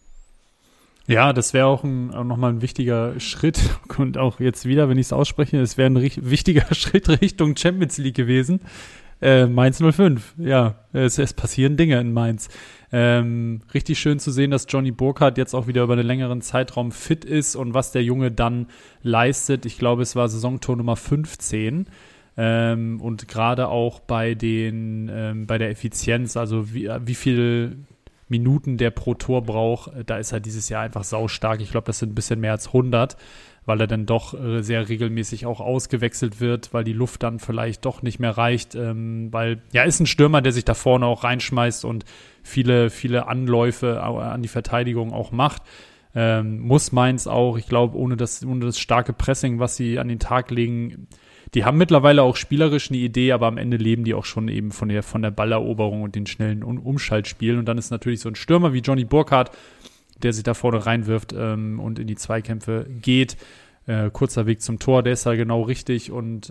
Ja, das wäre auch nochmal ein wichtiger Schritt. Und auch jetzt wieder, wenn ich es ausspreche, es wäre ein wichtiger Schritt Richtung Champions League gewesen. Mainz 05. Ja, es passieren Dinge in Mainz. Richtig schön zu sehen, dass Johnny Burkhardt jetzt auch wieder über einen längeren Zeitraum fit ist und was der Junge dann leistet. Ich glaube, es war Saisontor Nummer 15. Und gerade auch bei der Effizienz, also wie viel Minuten der pro Tor braucht, da ist er dieses Jahr einfach saustark. Ich glaube, das sind ein bisschen mehr als 100, weil er dann doch sehr regelmäßig auch ausgewechselt wird, weil die Luft dann vielleicht doch nicht mehr reicht, weil ist ein Stürmer, der sich da vorne auch reinschmeißt und viele, viele Anläufe an die Verteidigung auch macht. Muss Mainz auch, ich glaube, ohne das starke Pressing, was sie an den Tag legen, die haben mittlerweile auch spielerisch eine Idee, aber am Ende leben die auch schon eben von der Balleroberung und den schnellen Umschaltspielen. Und dann ist natürlich so ein Stürmer wie Johnny Burkhardt, der sich da vorne reinwirft und in die Zweikämpfe geht. Kurzer Weg zum Tor, der ist da genau richtig. Und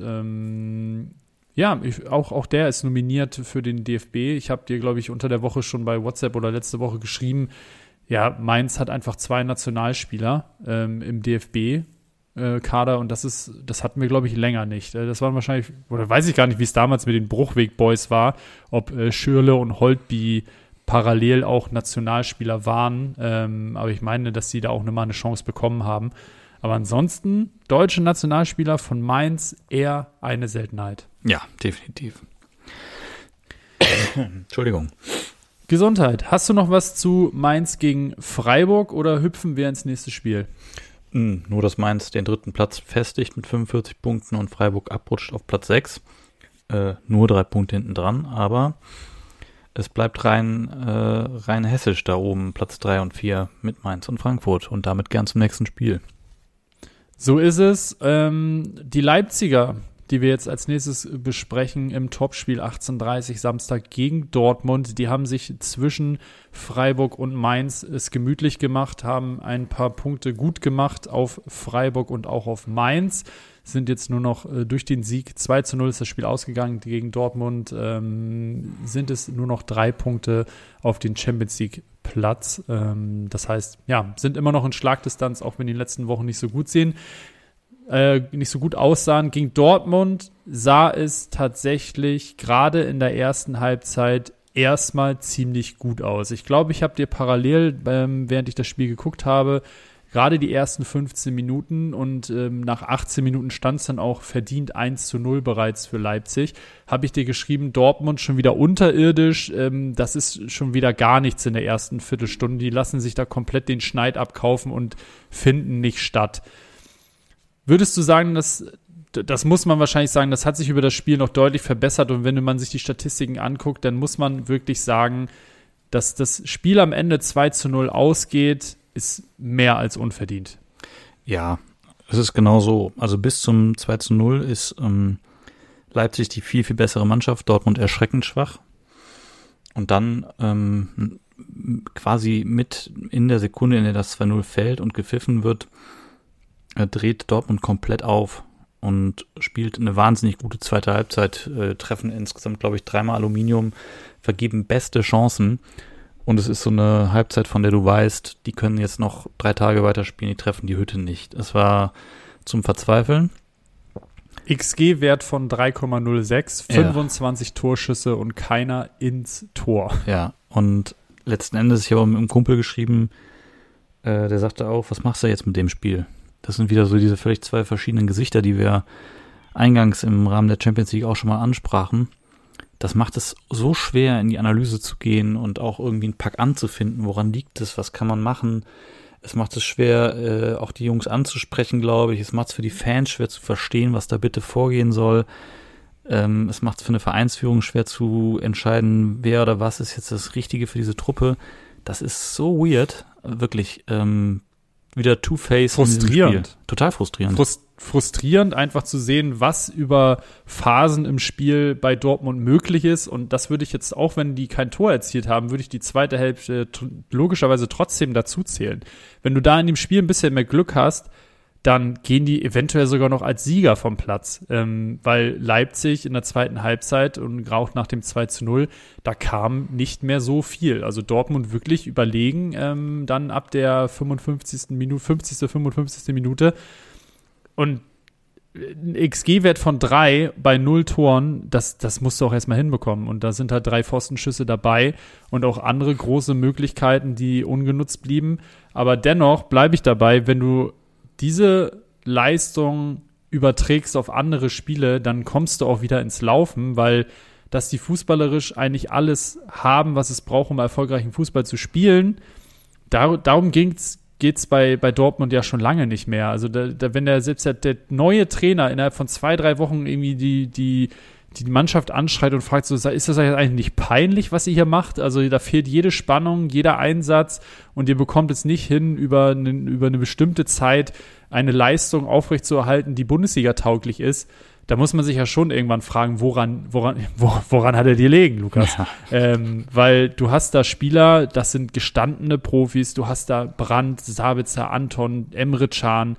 auch der ist nominiert für den DFB. Ich habe dir, glaube ich, unter der Woche schon bei WhatsApp oder letzte Woche geschrieben, ja, Mainz hat einfach 2 Nationalspieler im DFB. Kader und das hatten wir, glaube ich, länger nicht. Das waren wahrscheinlich, oder weiß ich gar nicht, wie es damals mit den Bruchweg-Boys war, ob Schürrle und Holtby parallel auch Nationalspieler waren, aber ich meine, dass sie da auch mal eine Chance bekommen haben. Aber ansonsten, deutsche Nationalspieler von Mainz eher eine Seltenheit. Ja, definitiv. Entschuldigung. Gesundheit. Hast du noch was zu Mainz gegen Freiburg oder hüpfen wir ins nächste Spiel? Nur, dass Mainz den 3. Platz festigt mit 45 Punkten und Freiburg abrutscht auf Platz 6. Nur 3 Punkte hinten dran, aber es bleibt rein hessisch da oben, Platz 3 und 4 mit Mainz und Frankfurt und damit gern zum nächsten Spiel. So ist es. Die Leipziger, die wir jetzt als nächstes besprechen, im Topspiel 18:30 Samstag gegen Dortmund. Die haben sich zwischen Freiburg und Mainz es gemütlich gemacht, haben ein paar Punkte gut gemacht auf Freiburg und auch auf Mainz. Sind jetzt nur noch durch den Sieg 2:0 ist das Spiel ausgegangen gegen Dortmund. Sind es nur noch 3 Punkte auf den Champions League Platz. Das heißt, ja, sind immer noch in Schlagdistanz, auch wenn die letzten Wochen nicht so gut aussahen. Gegen Dortmund sah es tatsächlich gerade in der ersten Halbzeit erstmal ziemlich gut aus. Ich glaube, ich habe dir parallel, während ich das Spiel geguckt habe, gerade die ersten 15 Minuten und nach 18 Minuten stand es dann auch verdient 1:0 bereits für Leipzig, habe ich dir geschrieben, Dortmund schon wieder unterirdisch, das ist schon wieder gar nichts in der ersten Viertelstunde, die lassen sich da komplett den Schneid abkaufen und finden nicht statt. Würdest du sagen, das muss man wahrscheinlich sagen, das hat sich über das Spiel noch deutlich verbessert und wenn man sich die Statistiken anguckt, dann muss man wirklich sagen, dass das Spiel am Ende 2-0 ausgeht, ist mehr als unverdient. Ja, es ist genau so. Also bis zum 2-0 ist Leipzig die viel, viel bessere Mannschaft, Dortmund erschreckend schwach. Und dann quasi mit in der Sekunde, in der das 2-0 fällt und gepfiffen wird, dreht Dortmund komplett auf und spielt eine wahnsinnig gute zweite Halbzeit, treffen insgesamt, glaube ich, 3-mal Aluminium, vergeben beste Chancen und es ist so eine Halbzeit, von der du weißt, die können jetzt noch 3 Tage weiterspielen, die treffen die Hütte nicht. Es war zum Verzweifeln. XG-Wert von 3,06, 25 Torschüsse und keiner ins Tor. Ja, und letzten Endes, ich habe mit einem Kumpel geschrieben, der sagte auch, was machst du jetzt mit dem Spiel? Das sind wieder so diese völlig 2 verschiedenen Gesichter, die wir eingangs im Rahmen der Champions League auch schon mal ansprachen. Das macht es so schwer, in die Analyse zu gehen und auch irgendwie einen Pack anzufinden. Woran liegt es? Was kann man machen? Es macht es schwer, auch die Jungs anzusprechen, glaube ich. Es macht es für die Fans schwer zu verstehen, was da bitte vorgehen soll. Es macht es für eine Vereinsführung schwer zu entscheiden, wer oder was ist jetzt das Richtige für diese Truppe. Das ist so weird, wirklich. Wieder Two-Face. Frustrierend. Total frustrierend. Frustrierend, einfach zu sehen, was über Phasen im Spiel bei Dortmund möglich ist. Und das würde ich jetzt, auch wenn die kein Tor erzielt haben, würde ich die zweite Hälfte logischerweise trotzdem dazu zählen. Wenn du da in dem Spiel ein bisschen mehr Glück hast, dann gehen die eventuell sogar noch als Sieger vom Platz. Weil Leipzig in der zweiten Halbzeit und auch nach dem 2-0, da kam nicht mehr so viel. Also Dortmund wirklich überlegen, dann ab der 50. Minute. Und ein XG-Wert von 3 bei 0 Toren, das musst du auch erstmal hinbekommen. Und da sind halt 3 Pfostenschüsse dabei und auch andere große Möglichkeiten, die ungenutzt blieben. Aber dennoch bleibe ich dabei, wenn du diese Leistung überträgst auf andere Spiele, dann kommst du auch wieder ins Laufen, weil dass die fußballerisch eigentlich alles haben, was es braucht, um erfolgreichen Fußball zu spielen. Darum geht's bei Dortmund ja schon lange nicht mehr. Also wenn selbst der neue Trainer innerhalb von 2-3 Wochen irgendwie die Mannschaft anschreit und fragt so, ist das eigentlich nicht peinlich, was ihr hier macht? Also da fehlt jede Spannung, jeder Einsatz und ihr bekommt es nicht hin, über eine bestimmte Zeit eine Leistung aufrechtzuerhalten, die Bundesliga-tauglich ist. Da muss man sich ja schon irgendwann fragen, woran hat er dir gelegen, Lukas? Ja. Weil du hast da Spieler, das sind gestandene Profis, du hast da Brandt, Sabitzer, Anton, Emre Can,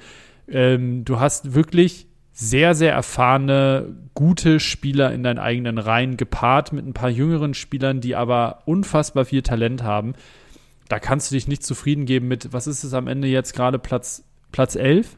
du hast wirklich sehr, sehr erfahrene, gute Spieler in deinen eigenen Reihen, gepaart mit ein paar jüngeren Spielern, die aber unfassbar viel Talent haben. Da kannst du dich nicht zufrieden geben mit, was ist es am Ende jetzt gerade, Platz 11?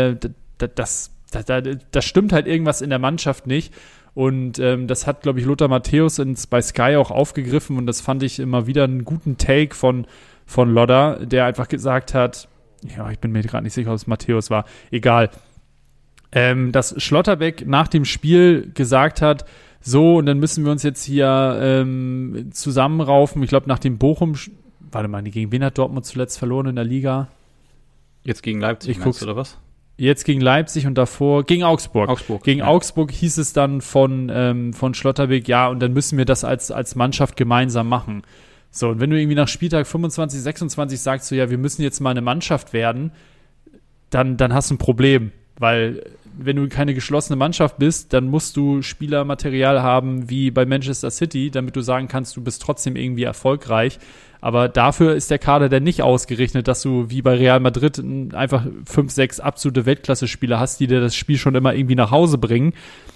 Da stimmt halt irgendwas in der Mannschaft nicht. Und das hat, glaube ich, Lothar Matthäus bei Sky auch aufgegriffen und das fand ich immer wieder einen guten Take von Lodder, der einfach gesagt hat, ja, ich bin mir gerade nicht sicher, ob es Matthäus war, egal, dass Schlotterbeck nach dem Spiel gesagt hat, so, und dann müssen wir uns jetzt hier zusammenraufen. Ich glaube, nach dem Bochum, warte mal, gegen wen hat Dortmund zuletzt verloren in der Liga? Jetzt gegen Leipzig, meinst du, oder was? Jetzt gegen Leipzig und davor gegen Augsburg. Augsburg hieß es dann von Schlotterbeck, ja, und dann müssen wir das als Mannschaft gemeinsam machen. So, und wenn du irgendwie nach Spieltag 25, 26 sagst, so, ja, wir müssen jetzt mal eine Mannschaft werden, dann hast du ein Problem, weil wenn du keine geschlossene Mannschaft bist, dann musst du Spielermaterial haben wie bei Manchester City, damit du sagen kannst, du bist trotzdem irgendwie erfolgreich. Aber dafür ist der Kader dann nicht ausgerechnet, dass du wie bei Real Madrid einfach 5, 6 absolute Weltklasse-Spieler hast, die dir das Spiel schon immer irgendwie nach Hause bringen.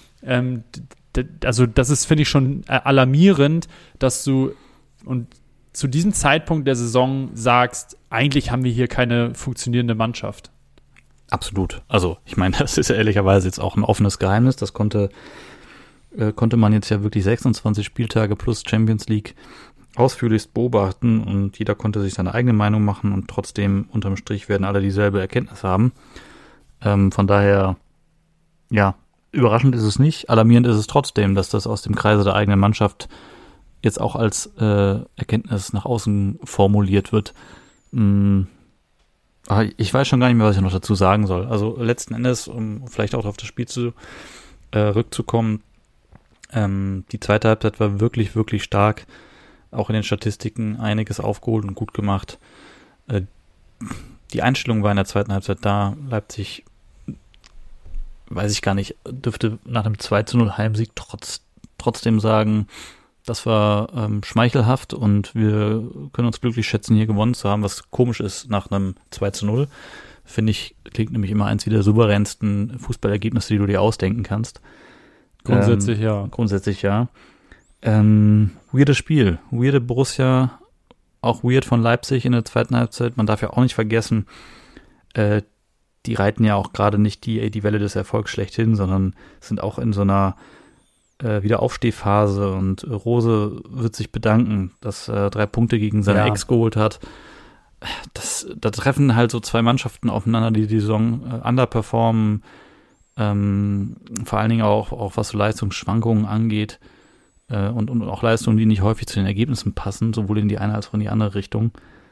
Also das ist, finde ich, schon alarmierend, dass du und zu diesem Zeitpunkt der Saison sagst, eigentlich haben wir hier keine funktionierende Mannschaft. Absolut. Also ich meine, das ist ja ehrlicherweise jetzt auch ein offenes Geheimnis. Das konnte man jetzt ja wirklich 26 Spieltage plus Champions League ausführlichst beobachten und jeder konnte sich seine eigene Meinung machen und trotzdem unterm Strich werden alle dieselbe Erkenntnis haben. Von daher, ja, überraschend ist es nicht. Alarmierend ist es trotzdem, dass das aus dem Kreise der eigenen Mannschaft jetzt auch als Erkenntnis nach außen formuliert wird. Ich weiß schon gar nicht mehr, was ich noch dazu sagen soll. Also letzten Endes, um vielleicht auch auf das Spiel rückzukommen, die zweite Halbzeit war wirklich, wirklich stark. Auch in den Statistiken einiges aufgeholt und gut gemacht. Die Einstellung war in der zweiten Halbzeit da. Leipzig, weiß ich gar nicht, dürfte nach einem 2:0 Heimsieg trotzdem sagen, das war schmeichelhaft und wir können uns glücklich schätzen, hier gewonnen zu haben, was komisch ist nach einem 2:0. Finde ich, klingt nämlich immer eins wie der souveränsten Fußballergebnisse, die du dir ausdenken kannst. Grundsätzlich ja. Grundsätzlich ja. Weirdes Spiel. Weirde Borussia, auch weird von Leipzig in der zweiten Halbzeit. Man darf ja auch nicht vergessen, die reiten ja auch gerade nicht die Welle des Erfolgs schlechthin, sondern sind auch in so einer Wiederaufstehphase und Rose wird sich bedanken, dass er 3 Punkte gegen seine Ex geholt hat. Da treffen halt so zwei Mannschaften aufeinander, die Saison underperformen, vor allen Dingen auch was so Leistungsschwankungen angeht und auch Leistungen, die nicht häufig zu den Ergebnissen passen, sowohl in die eine als auch in die andere Richtung.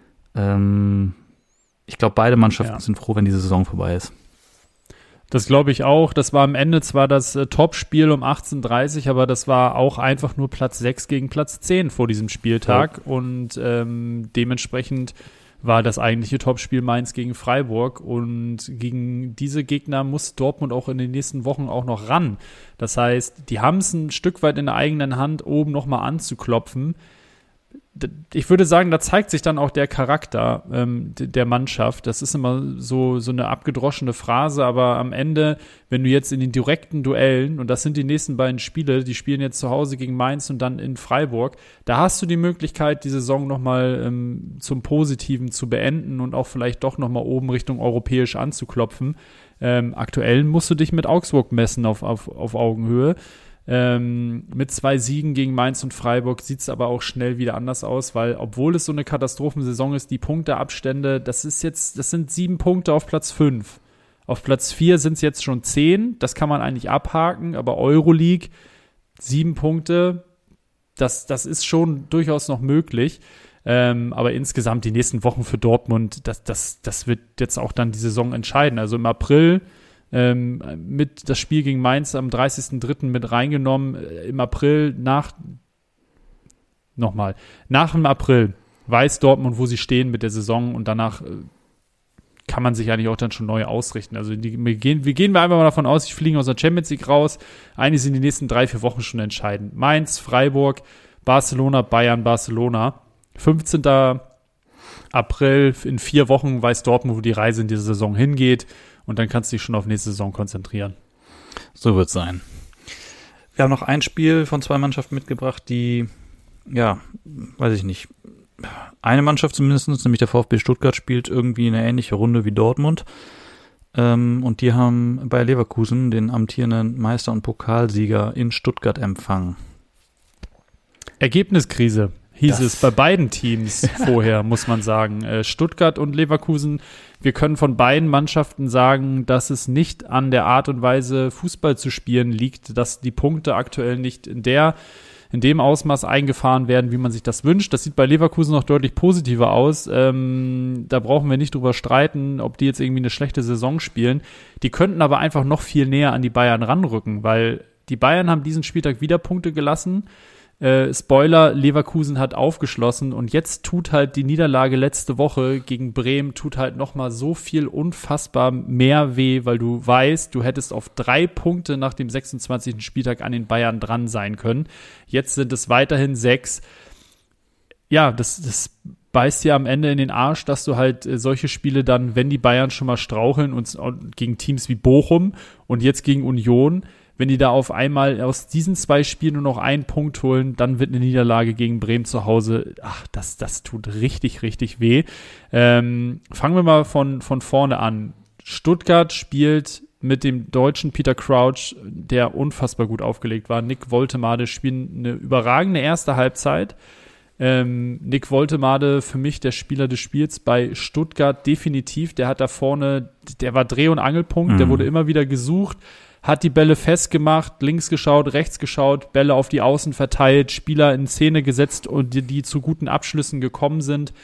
Ich glaube, beide Mannschaften sind froh, wenn die Saison vorbei ist. Das glaube ich auch. Das war am Ende zwar das Topspiel um 18:30, aber das war auch einfach nur Platz 6 gegen Platz 10 vor diesem Spieltag. Ja. Und dementsprechend war das eigentliche Topspiel Mainz gegen Freiburg. Und gegen diese Gegner muss Dortmund auch in den nächsten Wochen auch noch ran. Das heißt, die haben es ein Stück weit in der eigenen Hand, oben nochmal anzuklopfen. Ich würde sagen, da zeigt sich dann auch der Charakter der Mannschaft. Das ist immer so eine abgedroschene Phrase, aber am Ende, wenn du jetzt in den direkten Duellen, und das sind die nächsten beiden Spiele, die spielen jetzt zu Hause gegen Mainz und dann in Freiburg, da hast du die Möglichkeit, die Saison nochmal zum Positiven zu beenden und auch vielleicht doch nochmal oben Richtung europäisch anzuklopfen. Aktuell musst du dich mit Augsburg messen auf Augenhöhe. Mit 2 Siegen gegen Mainz und Freiburg sieht es aber auch schnell wieder anders aus, weil obwohl es so eine Katastrophensaison ist, die Punkteabstände, das sind 7 Punkte auf Platz 5. Auf Platz 4 sind es jetzt schon 10, das kann man eigentlich abhaken, aber Euroleague, 7 Punkte, das ist schon durchaus noch möglich. Aber insgesamt die nächsten Wochen für Dortmund, das wird jetzt auch dann die Saison entscheiden. Also im April mit das Spiel gegen Mainz am 30.03. mit reingenommen. Im April nach dem April weiß Dortmund, wo sie stehen mit der Saison und danach kann man sich eigentlich auch dann schon neu ausrichten. Also wir gehen einfach mal davon aus, sie fliegen aus der Champions League raus. Eigentlich sind die nächsten 3-4 Wochen schon entscheidend. Mainz, Freiburg, Barcelona, Bayern, Barcelona. 15. April, in 4 Wochen weiß Dortmund, wo die Reise in dieser Saison hingeht. Und dann kannst du dich schon auf nächste Saison konzentrieren. So wird es sein. Wir haben noch ein Spiel von 2 Mannschaften mitgebracht, die, weiß ich nicht, eine Mannschaft zumindest, nämlich der VfB Stuttgart, spielt irgendwie eine ähnliche Runde wie Dortmund. Und die haben Bayer Leverkusen, den amtierenden Meister und Pokalsieger, in Stuttgart empfangen. Ergebniskrise hieß es bei beiden Teams vorher, muss man sagen. Stuttgart und Leverkusen, wir können von beiden Mannschaften sagen, dass es nicht an der Art und Weise, Fußball zu spielen liegt, dass die Punkte aktuell nicht in dem Ausmaß eingefahren werden, wie man sich das wünscht. Das sieht bei Leverkusen noch deutlich positiver aus. Da brauchen wir nicht drüber streiten, ob die jetzt irgendwie eine schlechte Saison spielen. Die könnten aber einfach noch viel näher an die Bayern ranrücken, weil die Bayern haben diesen Spieltag wieder Punkte gelassen. Spoiler, Leverkusen hat aufgeschlossen und jetzt tut halt die Niederlage letzte Woche gegen Bremen tut halt nochmal so viel unfassbar mehr weh, weil du weißt, du hättest auf 3 Punkte nach dem 26. Spieltag an den Bayern dran sein können. Jetzt sind es weiterhin 6. Ja, das beißt dir am Ende in den Arsch, dass du halt solche Spiele dann, wenn die Bayern schon mal straucheln und gegen Teams wie Bochum und jetzt gegen Union, wenn die da auf einmal aus diesen 2 Spielen nur noch 1 Punkt holen, dann wird eine Niederlage gegen Bremen zu Hause, das tut richtig, richtig weh. Fangen wir mal von vorne an. Stuttgart spielt mit dem deutschen Peter Crouch, der unfassbar gut aufgelegt war. Nick Woltemade spielt eine überragende erste Halbzeit. Nick Woltemade für mich der Spieler des Spiels bei Stuttgart definitiv. Der hat da vorne, der war Dreh- und Angelpunkt, der wurde immer wieder gesucht, hat die Bälle festgemacht, links geschaut, rechts geschaut, Bälle auf die Außen verteilt, Spieler in Szene gesetzt und die zu guten Abschlüssen gekommen sind.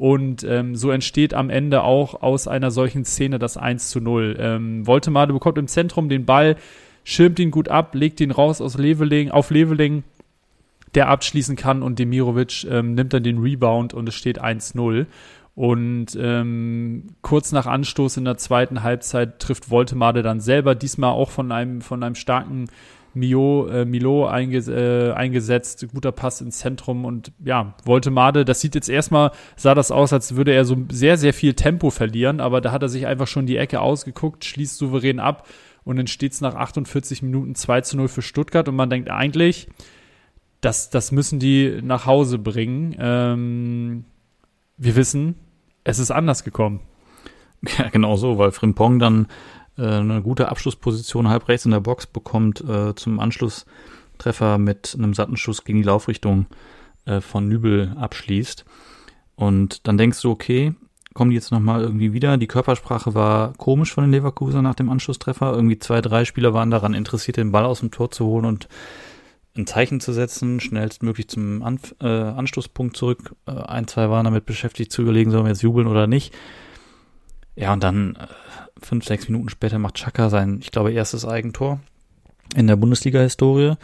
Und so entsteht am Ende auch aus einer solchen Szene das 1:0. Woltemade bekommt im Zentrum den Ball, schirmt ihn gut ab, legt ihn raus auf Leveling, der abschließen kann, und Demirovic nimmt dann den Rebound und es steht 1:0. Und kurz nach Anstoß in der zweiten Halbzeit trifft Woltemade dann selber, diesmal auch von einem starken Milo eingesetzt, guter Pass ins Zentrum. Und ja, Woltemade, das sieht jetzt erstmal, sah das aus, als würde er so sehr, sehr viel Tempo verlieren, aber da hat er sich einfach schon die Ecke ausgeguckt, schließt souverän ab und dann steht es nach 48 Minuten 2:0 für Stuttgart und man denkt eigentlich, das müssen die nach Hause bringen. Wir wissen, es ist anders gekommen. Ja, genau so, weil Frimpong dann eine gute Abschlussposition halb rechts in der Box bekommt, zum Anschlusstreffer mit einem satten Schuss gegen die Laufrichtung von Nübel abschließt. Und dann denkst du, okay, kommen die jetzt nochmal irgendwie wieder? Die Körpersprache war komisch von den Leverkusen nach dem Anschlusstreffer. Irgendwie 2-3 Spieler waren daran interessiert, den Ball aus dem Tor zu holen und ein Zeichen zu setzen, schnellstmöglich zum Anstoßpunkt zurück. 1-2 waren damit beschäftigt zu überlegen, sollen wir jetzt jubeln oder nicht. Ja, und dann 5-6 Minuten später macht Xhaka sein, ich glaube, erstes Eigentor in der Bundesliga-Historie.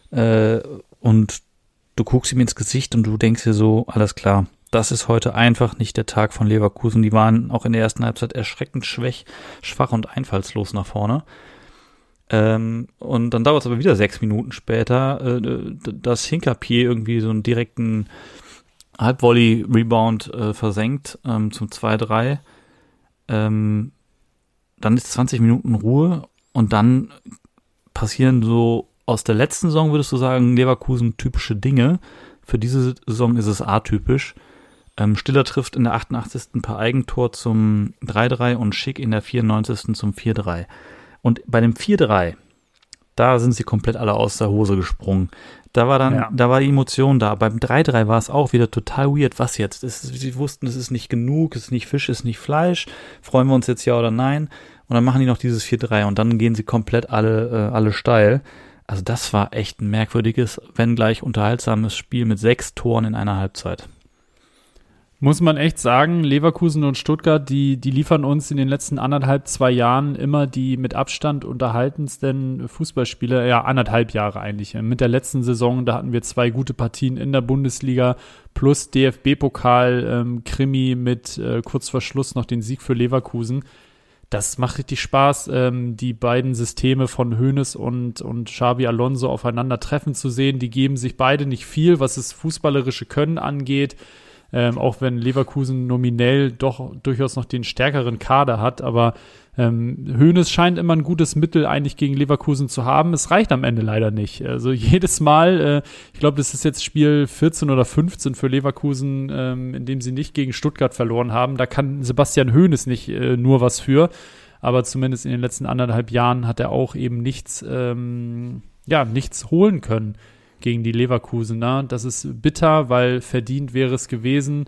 Und du guckst ihm ins Gesicht und du denkst dir so, alles klar, das ist heute einfach nicht der Tag von Leverkusen. Die waren auch in der ersten Halbzeit erschreckend schwach und einfallslos nach vorne. Und dann dauert es aber wieder 6 Minuten später, dass Hincapié irgendwie so einen direkten Halbvolley-Rebound versenkt zum 2-3. Dann ist 20 Minuten Ruhe und dann passieren so aus der letzten Saison, würdest du sagen, Leverkusen typische Dinge. Für diese Saison ist es atypisch. Stiller trifft in der 88. per Eigentor zum 3-3 und Schick in der 94. zum 4-3. Und bei dem 4-3, da sind sie komplett alle aus der Hose gesprungen. Da war die Emotion da. Beim 3-3 war es auch wieder total weird. Was jetzt? Sie wussten, es ist nicht genug, es ist nicht Fisch, es ist nicht Fleisch. Freuen wir uns jetzt ja oder nein? Und dann machen die noch dieses 4-3 und dann gehen sie komplett alle steil. Also das war echt ein merkwürdiges, wenn gleich unterhaltsames Spiel mit 6 Toren in einer Halbzeit. Muss man echt sagen, Leverkusen und Stuttgart, die liefern uns in den letzten 2 Jahren immer die mit Abstand unterhaltendsten Fußballspiele, ja 1,5 Jahre eigentlich. Mit der letzten Saison, da hatten wir 2 gute Partien in der Bundesliga plus DFB-Pokal, Krimi mit kurz vor Schluss noch den Sieg für Leverkusen. Das macht richtig Spaß, die beiden Systeme von Hoeneß und Xabi Alonso aufeinandertreffen zu sehen. Die geben sich beide nicht viel, was das fußballerische Können angeht. Auch wenn Leverkusen nominell doch durchaus noch den stärkeren Kader hat, aber Hoeneß scheint immer ein gutes Mittel eigentlich gegen Leverkusen zu haben. Es reicht am Ende leider nicht. Also jedes Mal, ich glaube, das ist jetzt Spiel 14 oder 15 für Leverkusen, in dem sie nicht gegen Stuttgart verloren haben. Da kann Sebastian Hoeneß nicht nur was für, aber zumindest in den letzten 1,5 Jahren hat er auch eben nichts holen können gegen die Leverkusener. Das ist bitter, weil verdient wäre es gewesen.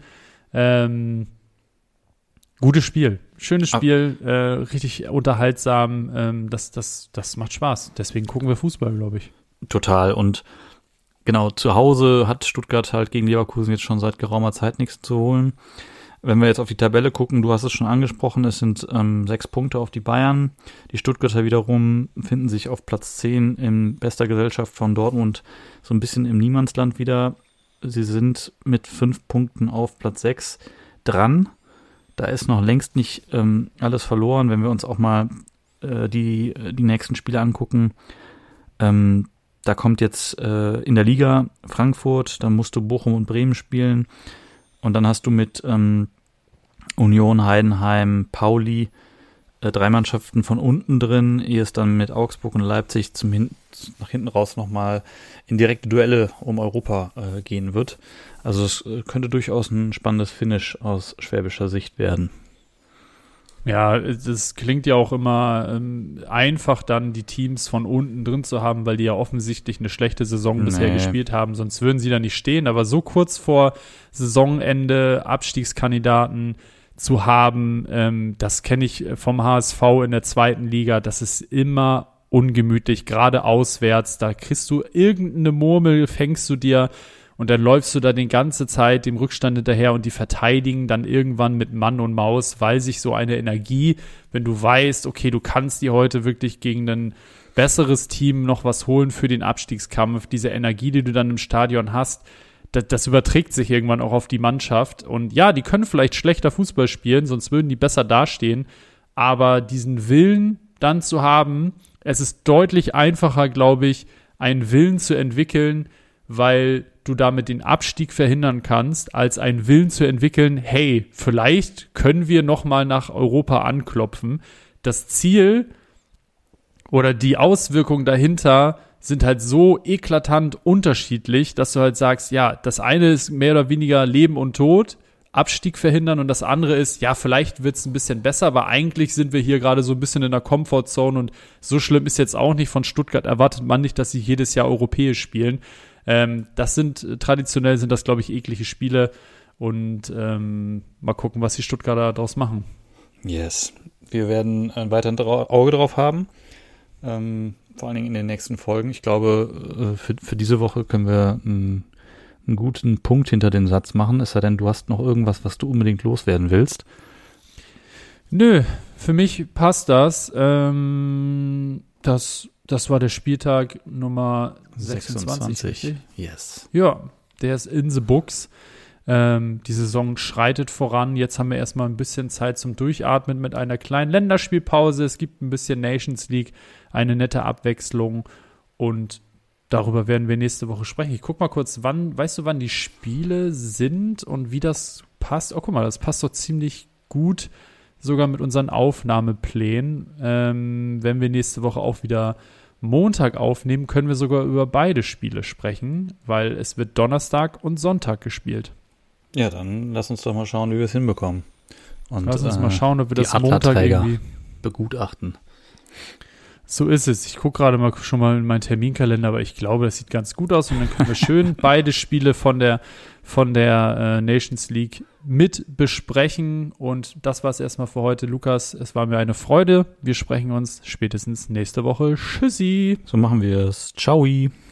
Gutes Spiel. Schönes Spiel, richtig unterhaltsam. Das macht Spaß. Deswegen gucken wir Fußball, glaube ich. Total. Und genau, zu Hause hat Stuttgart halt gegen Leverkusen jetzt schon seit geraumer Zeit nichts zu holen. Wenn wir jetzt auf die Tabelle gucken, du hast es schon angesprochen, es sind 6 Punkte auf die Bayern. Die Stuttgarter wiederum finden sich auf Platz 10 in bester Gesellschaft von Dortmund so ein bisschen im Niemandsland wieder. Sie sind mit 5 Punkten auf Platz 6 dran. Da ist noch längst nicht alles verloren, wenn wir uns auch mal die nächsten Spiele angucken. Da kommt jetzt in der Liga Frankfurt, dann musst du Bochum und Bremen spielen. Und dann hast du mit Union, Heidenheim, Pauli 3 Mannschaften von unten drin, ehe es dann mit Augsburg und Leipzig nach hinten raus nochmal in direkte Duelle um Europa gehen wird. Also es könnte durchaus ein spannendes Finish aus schwäbischer Sicht werden. Ja, das klingt ja auch immer einfach dann, die Teams von unten drin zu haben, weil die ja offensichtlich eine schlechte Saison bisher gespielt haben, sonst würden sie da nicht stehen. Aber so kurz vor Saisonende Abstiegskandidaten zu haben, das kenne ich vom HSV in der 2. Liga, das ist immer ungemütlich, gerade auswärts. Da kriegst du irgendeine Murmel, fängst du dir und dann läufst du da die ganze Zeit dem Rückstand hinterher und die verteidigen dann irgendwann mit Mann und Maus, weil sich so eine Energie, wenn du weißt, okay, du kannst dir heute wirklich gegen ein besseres Team noch was holen für den Abstiegskampf, diese Energie, die du dann im Stadion hast, das überträgt sich irgendwann auch auf die Mannschaft. Und ja, die können vielleicht schlechter Fußball spielen, sonst würden die besser dastehen. Aber diesen Willen dann zu haben, es ist deutlich einfacher, glaube ich, einen Willen zu entwickeln, weil du damit den Abstieg verhindern kannst, als einen Willen zu entwickeln, hey, vielleicht können wir nochmal nach Europa anklopfen. Das Ziel oder die Auswirkungen dahinter sind halt so eklatant unterschiedlich, dass du halt sagst, ja, das eine ist mehr oder weniger Leben und Tod, Abstieg verhindern und das andere ist, ja, vielleicht wird es ein bisschen besser, aber eigentlich sind wir hier gerade so ein bisschen in der Comfortzone und so schlimm ist jetzt auch nicht. Von Stuttgart erwartet man nicht, dass sie jedes Jahr europäisch spielen. Traditionell sind das, glaube ich, eklige Spiele und mal gucken, was die Stuttgarter daraus machen. Yes, wir werden ein weiteres Auge drauf haben. Vor allen Dingen in den nächsten Folgen. Ich glaube, für diese Woche können wir einen guten Punkt hinter den Satz machen, es sei denn, du hast noch irgendwas, was du unbedingt loswerden willst. Nö, für mich passt das. Das war der Spieltag Nummer 26. Yes. Ja, der ist in the books. Die Saison schreitet voran. Jetzt haben wir erstmal ein bisschen Zeit zum Durchatmen mit einer kleinen Länderspielpause. Es gibt ein bisschen Nations League, eine nette Abwechslung und darüber werden wir nächste Woche sprechen. Ich guck mal kurz, weißt du, wann die Spiele sind und wie das passt? Oh, guck mal, das passt doch ziemlich gut sogar mit unseren Aufnahmeplänen. Wenn wir nächste Woche auch wieder Montag aufnehmen, können wir sogar über beide Spiele sprechen, weil es wird Donnerstag und Sonntag gespielt. Ja, dann lass uns doch mal schauen, wie wir es hinbekommen. Und lass uns mal schauen, ob wir das Montag irgendwie begutachten. So ist es. Ich gucke gerade mal schon mal in meinen Terminkalender, aber ich glaube, das sieht ganz gut aus und dann können wir schön beide Spiele von der Nations League mit besprechen und das war es erstmal für heute. Lukas, es war mir eine Freude. Wir sprechen uns spätestens nächste Woche. Tschüssi. So machen wir es. Ciao.